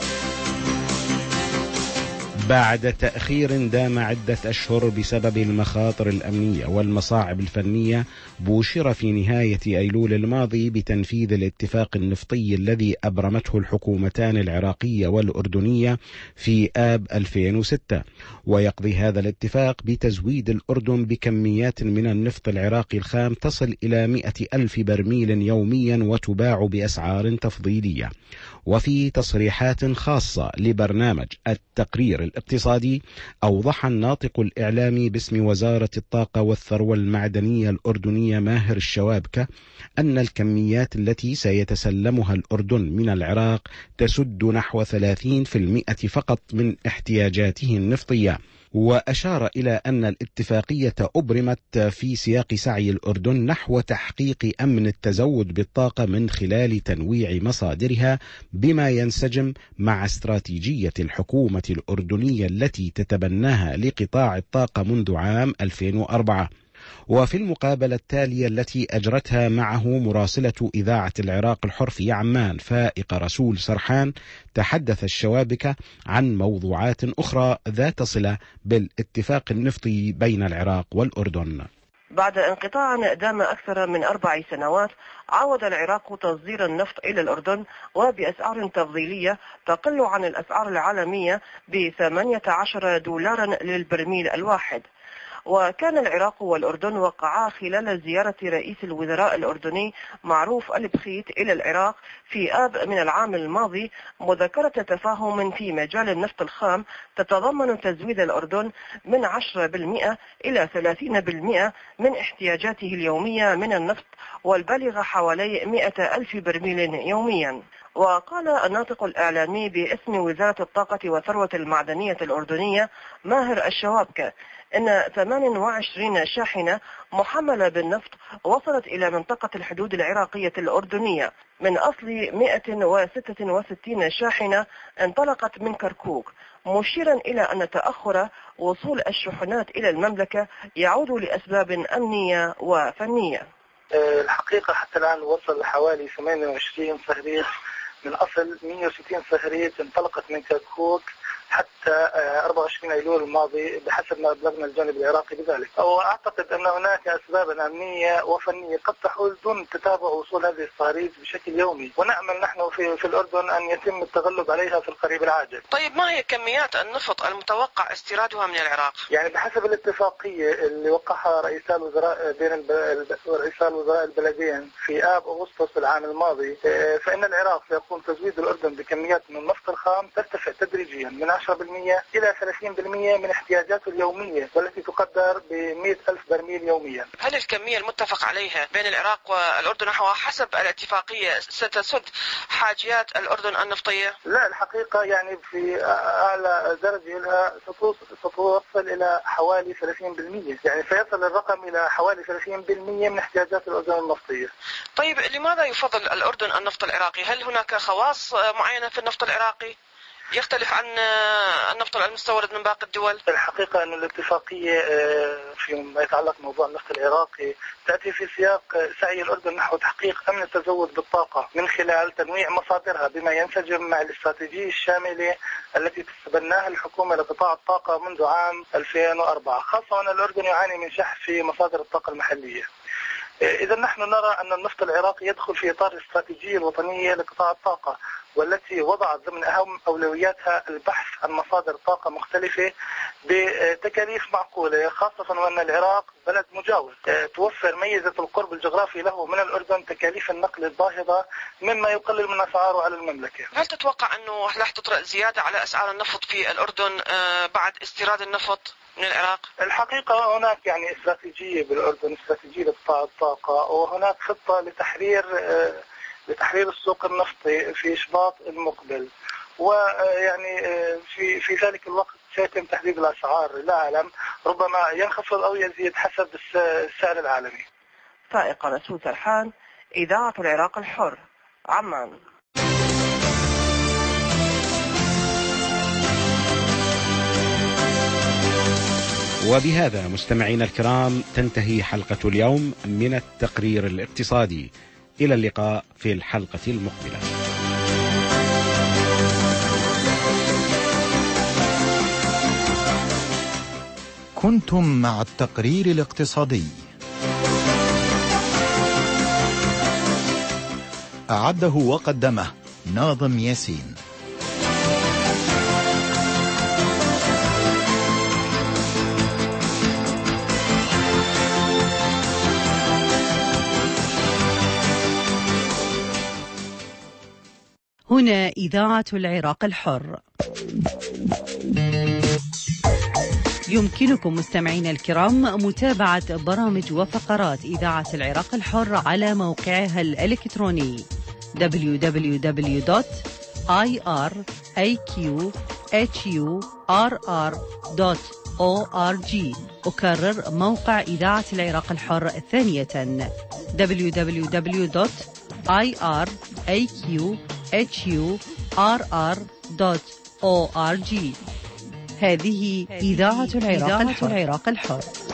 Speaker 6: بعد تأخير دام عدة أشهر بسبب المخاطر الأمنية والمصاعب الفنية، بوشر في نهاية أيلول الماضي بتنفيذ الاتفاق النفطي الذي أبرمته الحكومتان العراقية والأردنية في آب 2006. ويقضي هذا الاتفاق بتزويد الأردن بكميات من النفط العراقي الخام تصل إلى 100,000 برميل يوميا وتباع بأسعار تفضيلية. وفي تصريحات خاصة لبرنامج التقرير الاقتصادي، أوضح الناطق الإعلامي باسم وزارة الطاقة والثروة المعدنية الأردنية ماهر الشوابكة أن الكميات التي سيتسلمها الأردن من العراق تسد نحو 30% فقط من احتياجاته النفطية. وأشار إلى أن الاتفاقية أبرمت في سياق سعي الأردن نحو تحقيق أمن التزود بالطاقة من خلال تنويع مصادرها، بما ينسجم مع استراتيجية الحكومة الأردنية التي تتبناها لقطاع الطاقة منذ عام 2004. وفي المقابلة التالية التي أجرتها معه مراسلة إذاعة العراق الحر في عمان فائقة رسول سرحان، تحدث الشوابكة عن موضوعات أخرى ذات صلة بالاتفاق النفطي بين العراق والأردن.
Speaker 9: بعد انقطاع دام أكثر من 4 سنوات، عاود العراق تصدير النفط إلى الأردن وبأسعار تفضيلية تقل عن الأسعار العالمية $18 للبرميل الواحد. وكان العراق والأردن وقعا خلال زيارة رئيس الوزراء الأردني معروف البخيت إلى العراق في آب من العام الماضي مذكرة تفاهم في مجال النفط الخام تتضمن تزويد الأردن من 10% إلى 30% من احتياجاته اليومية من النفط، والبالغ حوالي 100,000 برميل يوميا. وقال الناطق الإعلامي باسم وزارة الطاقة والثروة المعدنية الأردنية ماهر الشوابكة إن 28 شاحنة محملة بالنفط وصلت إلى منطقة الحدود العراقية الأردنية من أصل 166 شاحنة انطلقت من كركوك، مشيرا إلى أن تأخر وصول الشحنات إلى المملكة يعود لأسباب أمنية وفنية.
Speaker 10: الحقيقة حتى الآن وصل حوالي 28 فهريت من أصل 160 فهريت انطلقت من كركوك حتى 24 أيلول الماضي بحسب ما أبلغنا الجانب العراقي بذلك. وأعتقد أن هناك أسبابا أمنية وفنية قد تحول دون تتابع وصول هذه الصهاريج بشكل يومي، ونأمل نحن في الأردن أن يتم التغلب عليها في القريب العاجل.
Speaker 9: طيب، ما هي كميات النفط المتوقع استيرادها من العراق؟
Speaker 10: يعني بحسب الاتفاقية اللي وقعها رئيسا الوزراء بين رئيسا الوزراء البلدين في آب أغسطس العام الماضي، فإن العراق سيقوم تزويد الأردن بكميات من النفط الخام ترتفع تدريجيا من 10% إلى 30% من احتياجاته اليومية، والتي تقدر ب100,000 برميل يوميا.
Speaker 9: هل الكمية المتفق عليها بين العراق والأردن حسب الاتفاقية ستسد حاجيات الأردن النفطية؟
Speaker 10: لا، الحقيقة يعني في أعلى درجة لها ستوصل إلى حوالي 30%، يعني سيصل الرقم إلى حوالي 30% من احتياجات الأردن النفطية.
Speaker 9: طيب، لماذا يفضل الأردن النفط العراقي؟ هل هناك خواص معينة في النفط العراقي يختلف عن النفط المستورد من باقي الدول؟
Speaker 10: الحقيقة أن الاتفاقية فيما يتعلق بموضوع النفط العراقي تأتي في سياق سعي الأردن نحو تحقيق أمن التزود بالطاقة من خلال تنويع مصادرها بما ينسجم مع الاستراتيجية الشاملة التي تتبناها الحكومة لقطاع الطاقة منذ عام 2004، خاصة أن الأردن يعاني من شح في مصادر الطاقة المحلية. إذا نحن نرى أن النفط العراقي يدخل في إطار الاستراتيجية الوطنية لقطاع الطاقة، والتي وضعت ضمن أهم أولوياتها البحث عن مصادر طاقة مختلفة بتكاليف معقولة، خاصة وأن العراق بلد مجاور توفر ميزة القرب الجغرافي له من الأردن تكاليف النقل الباهظة مما يقلل من أسعاره على المملكة.
Speaker 9: هل تتوقع أنه راح تطرأ زيادة على أسعار النفط في الأردن بعد استيراد النفط من العراق؟
Speaker 10: الحقيقة هناك يعني استراتيجية بالأردن، استراتيجية لقطاع الطاقة، وهناك خطة لتحرير السوق النفطي في شباط المقبل، ويعني في ذلك الوقت سيتم تحديد الأسعار. لا أعلم، ربما ينخفض أو يزيد حسب السعر العالمي.
Speaker 9: فائقة رسول سرحان، إذاعة العراق الحر، عمان.
Speaker 6: وبهذا مستمعينا الكرام تنتهي حلقة اليوم من التقرير الاقتصادي. إلى اللقاء في الحلقة المقبلة.
Speaker 15: كنتم مع التقرير الاقتصادي، أعده وقدمه ناظم ياسين.
Speaker 19: هنا إذاعة العراق الحر. يمكنكم مستمعينا الكرام متابعة برامج وفقرات إذاعة العراق الحر على موقعها الإلكتروني www.iraqhurr.org. أكرر موقع إذاعة العراق الحر ثانية www.iraqhurr.org. هذه إذاعة العراق الحر.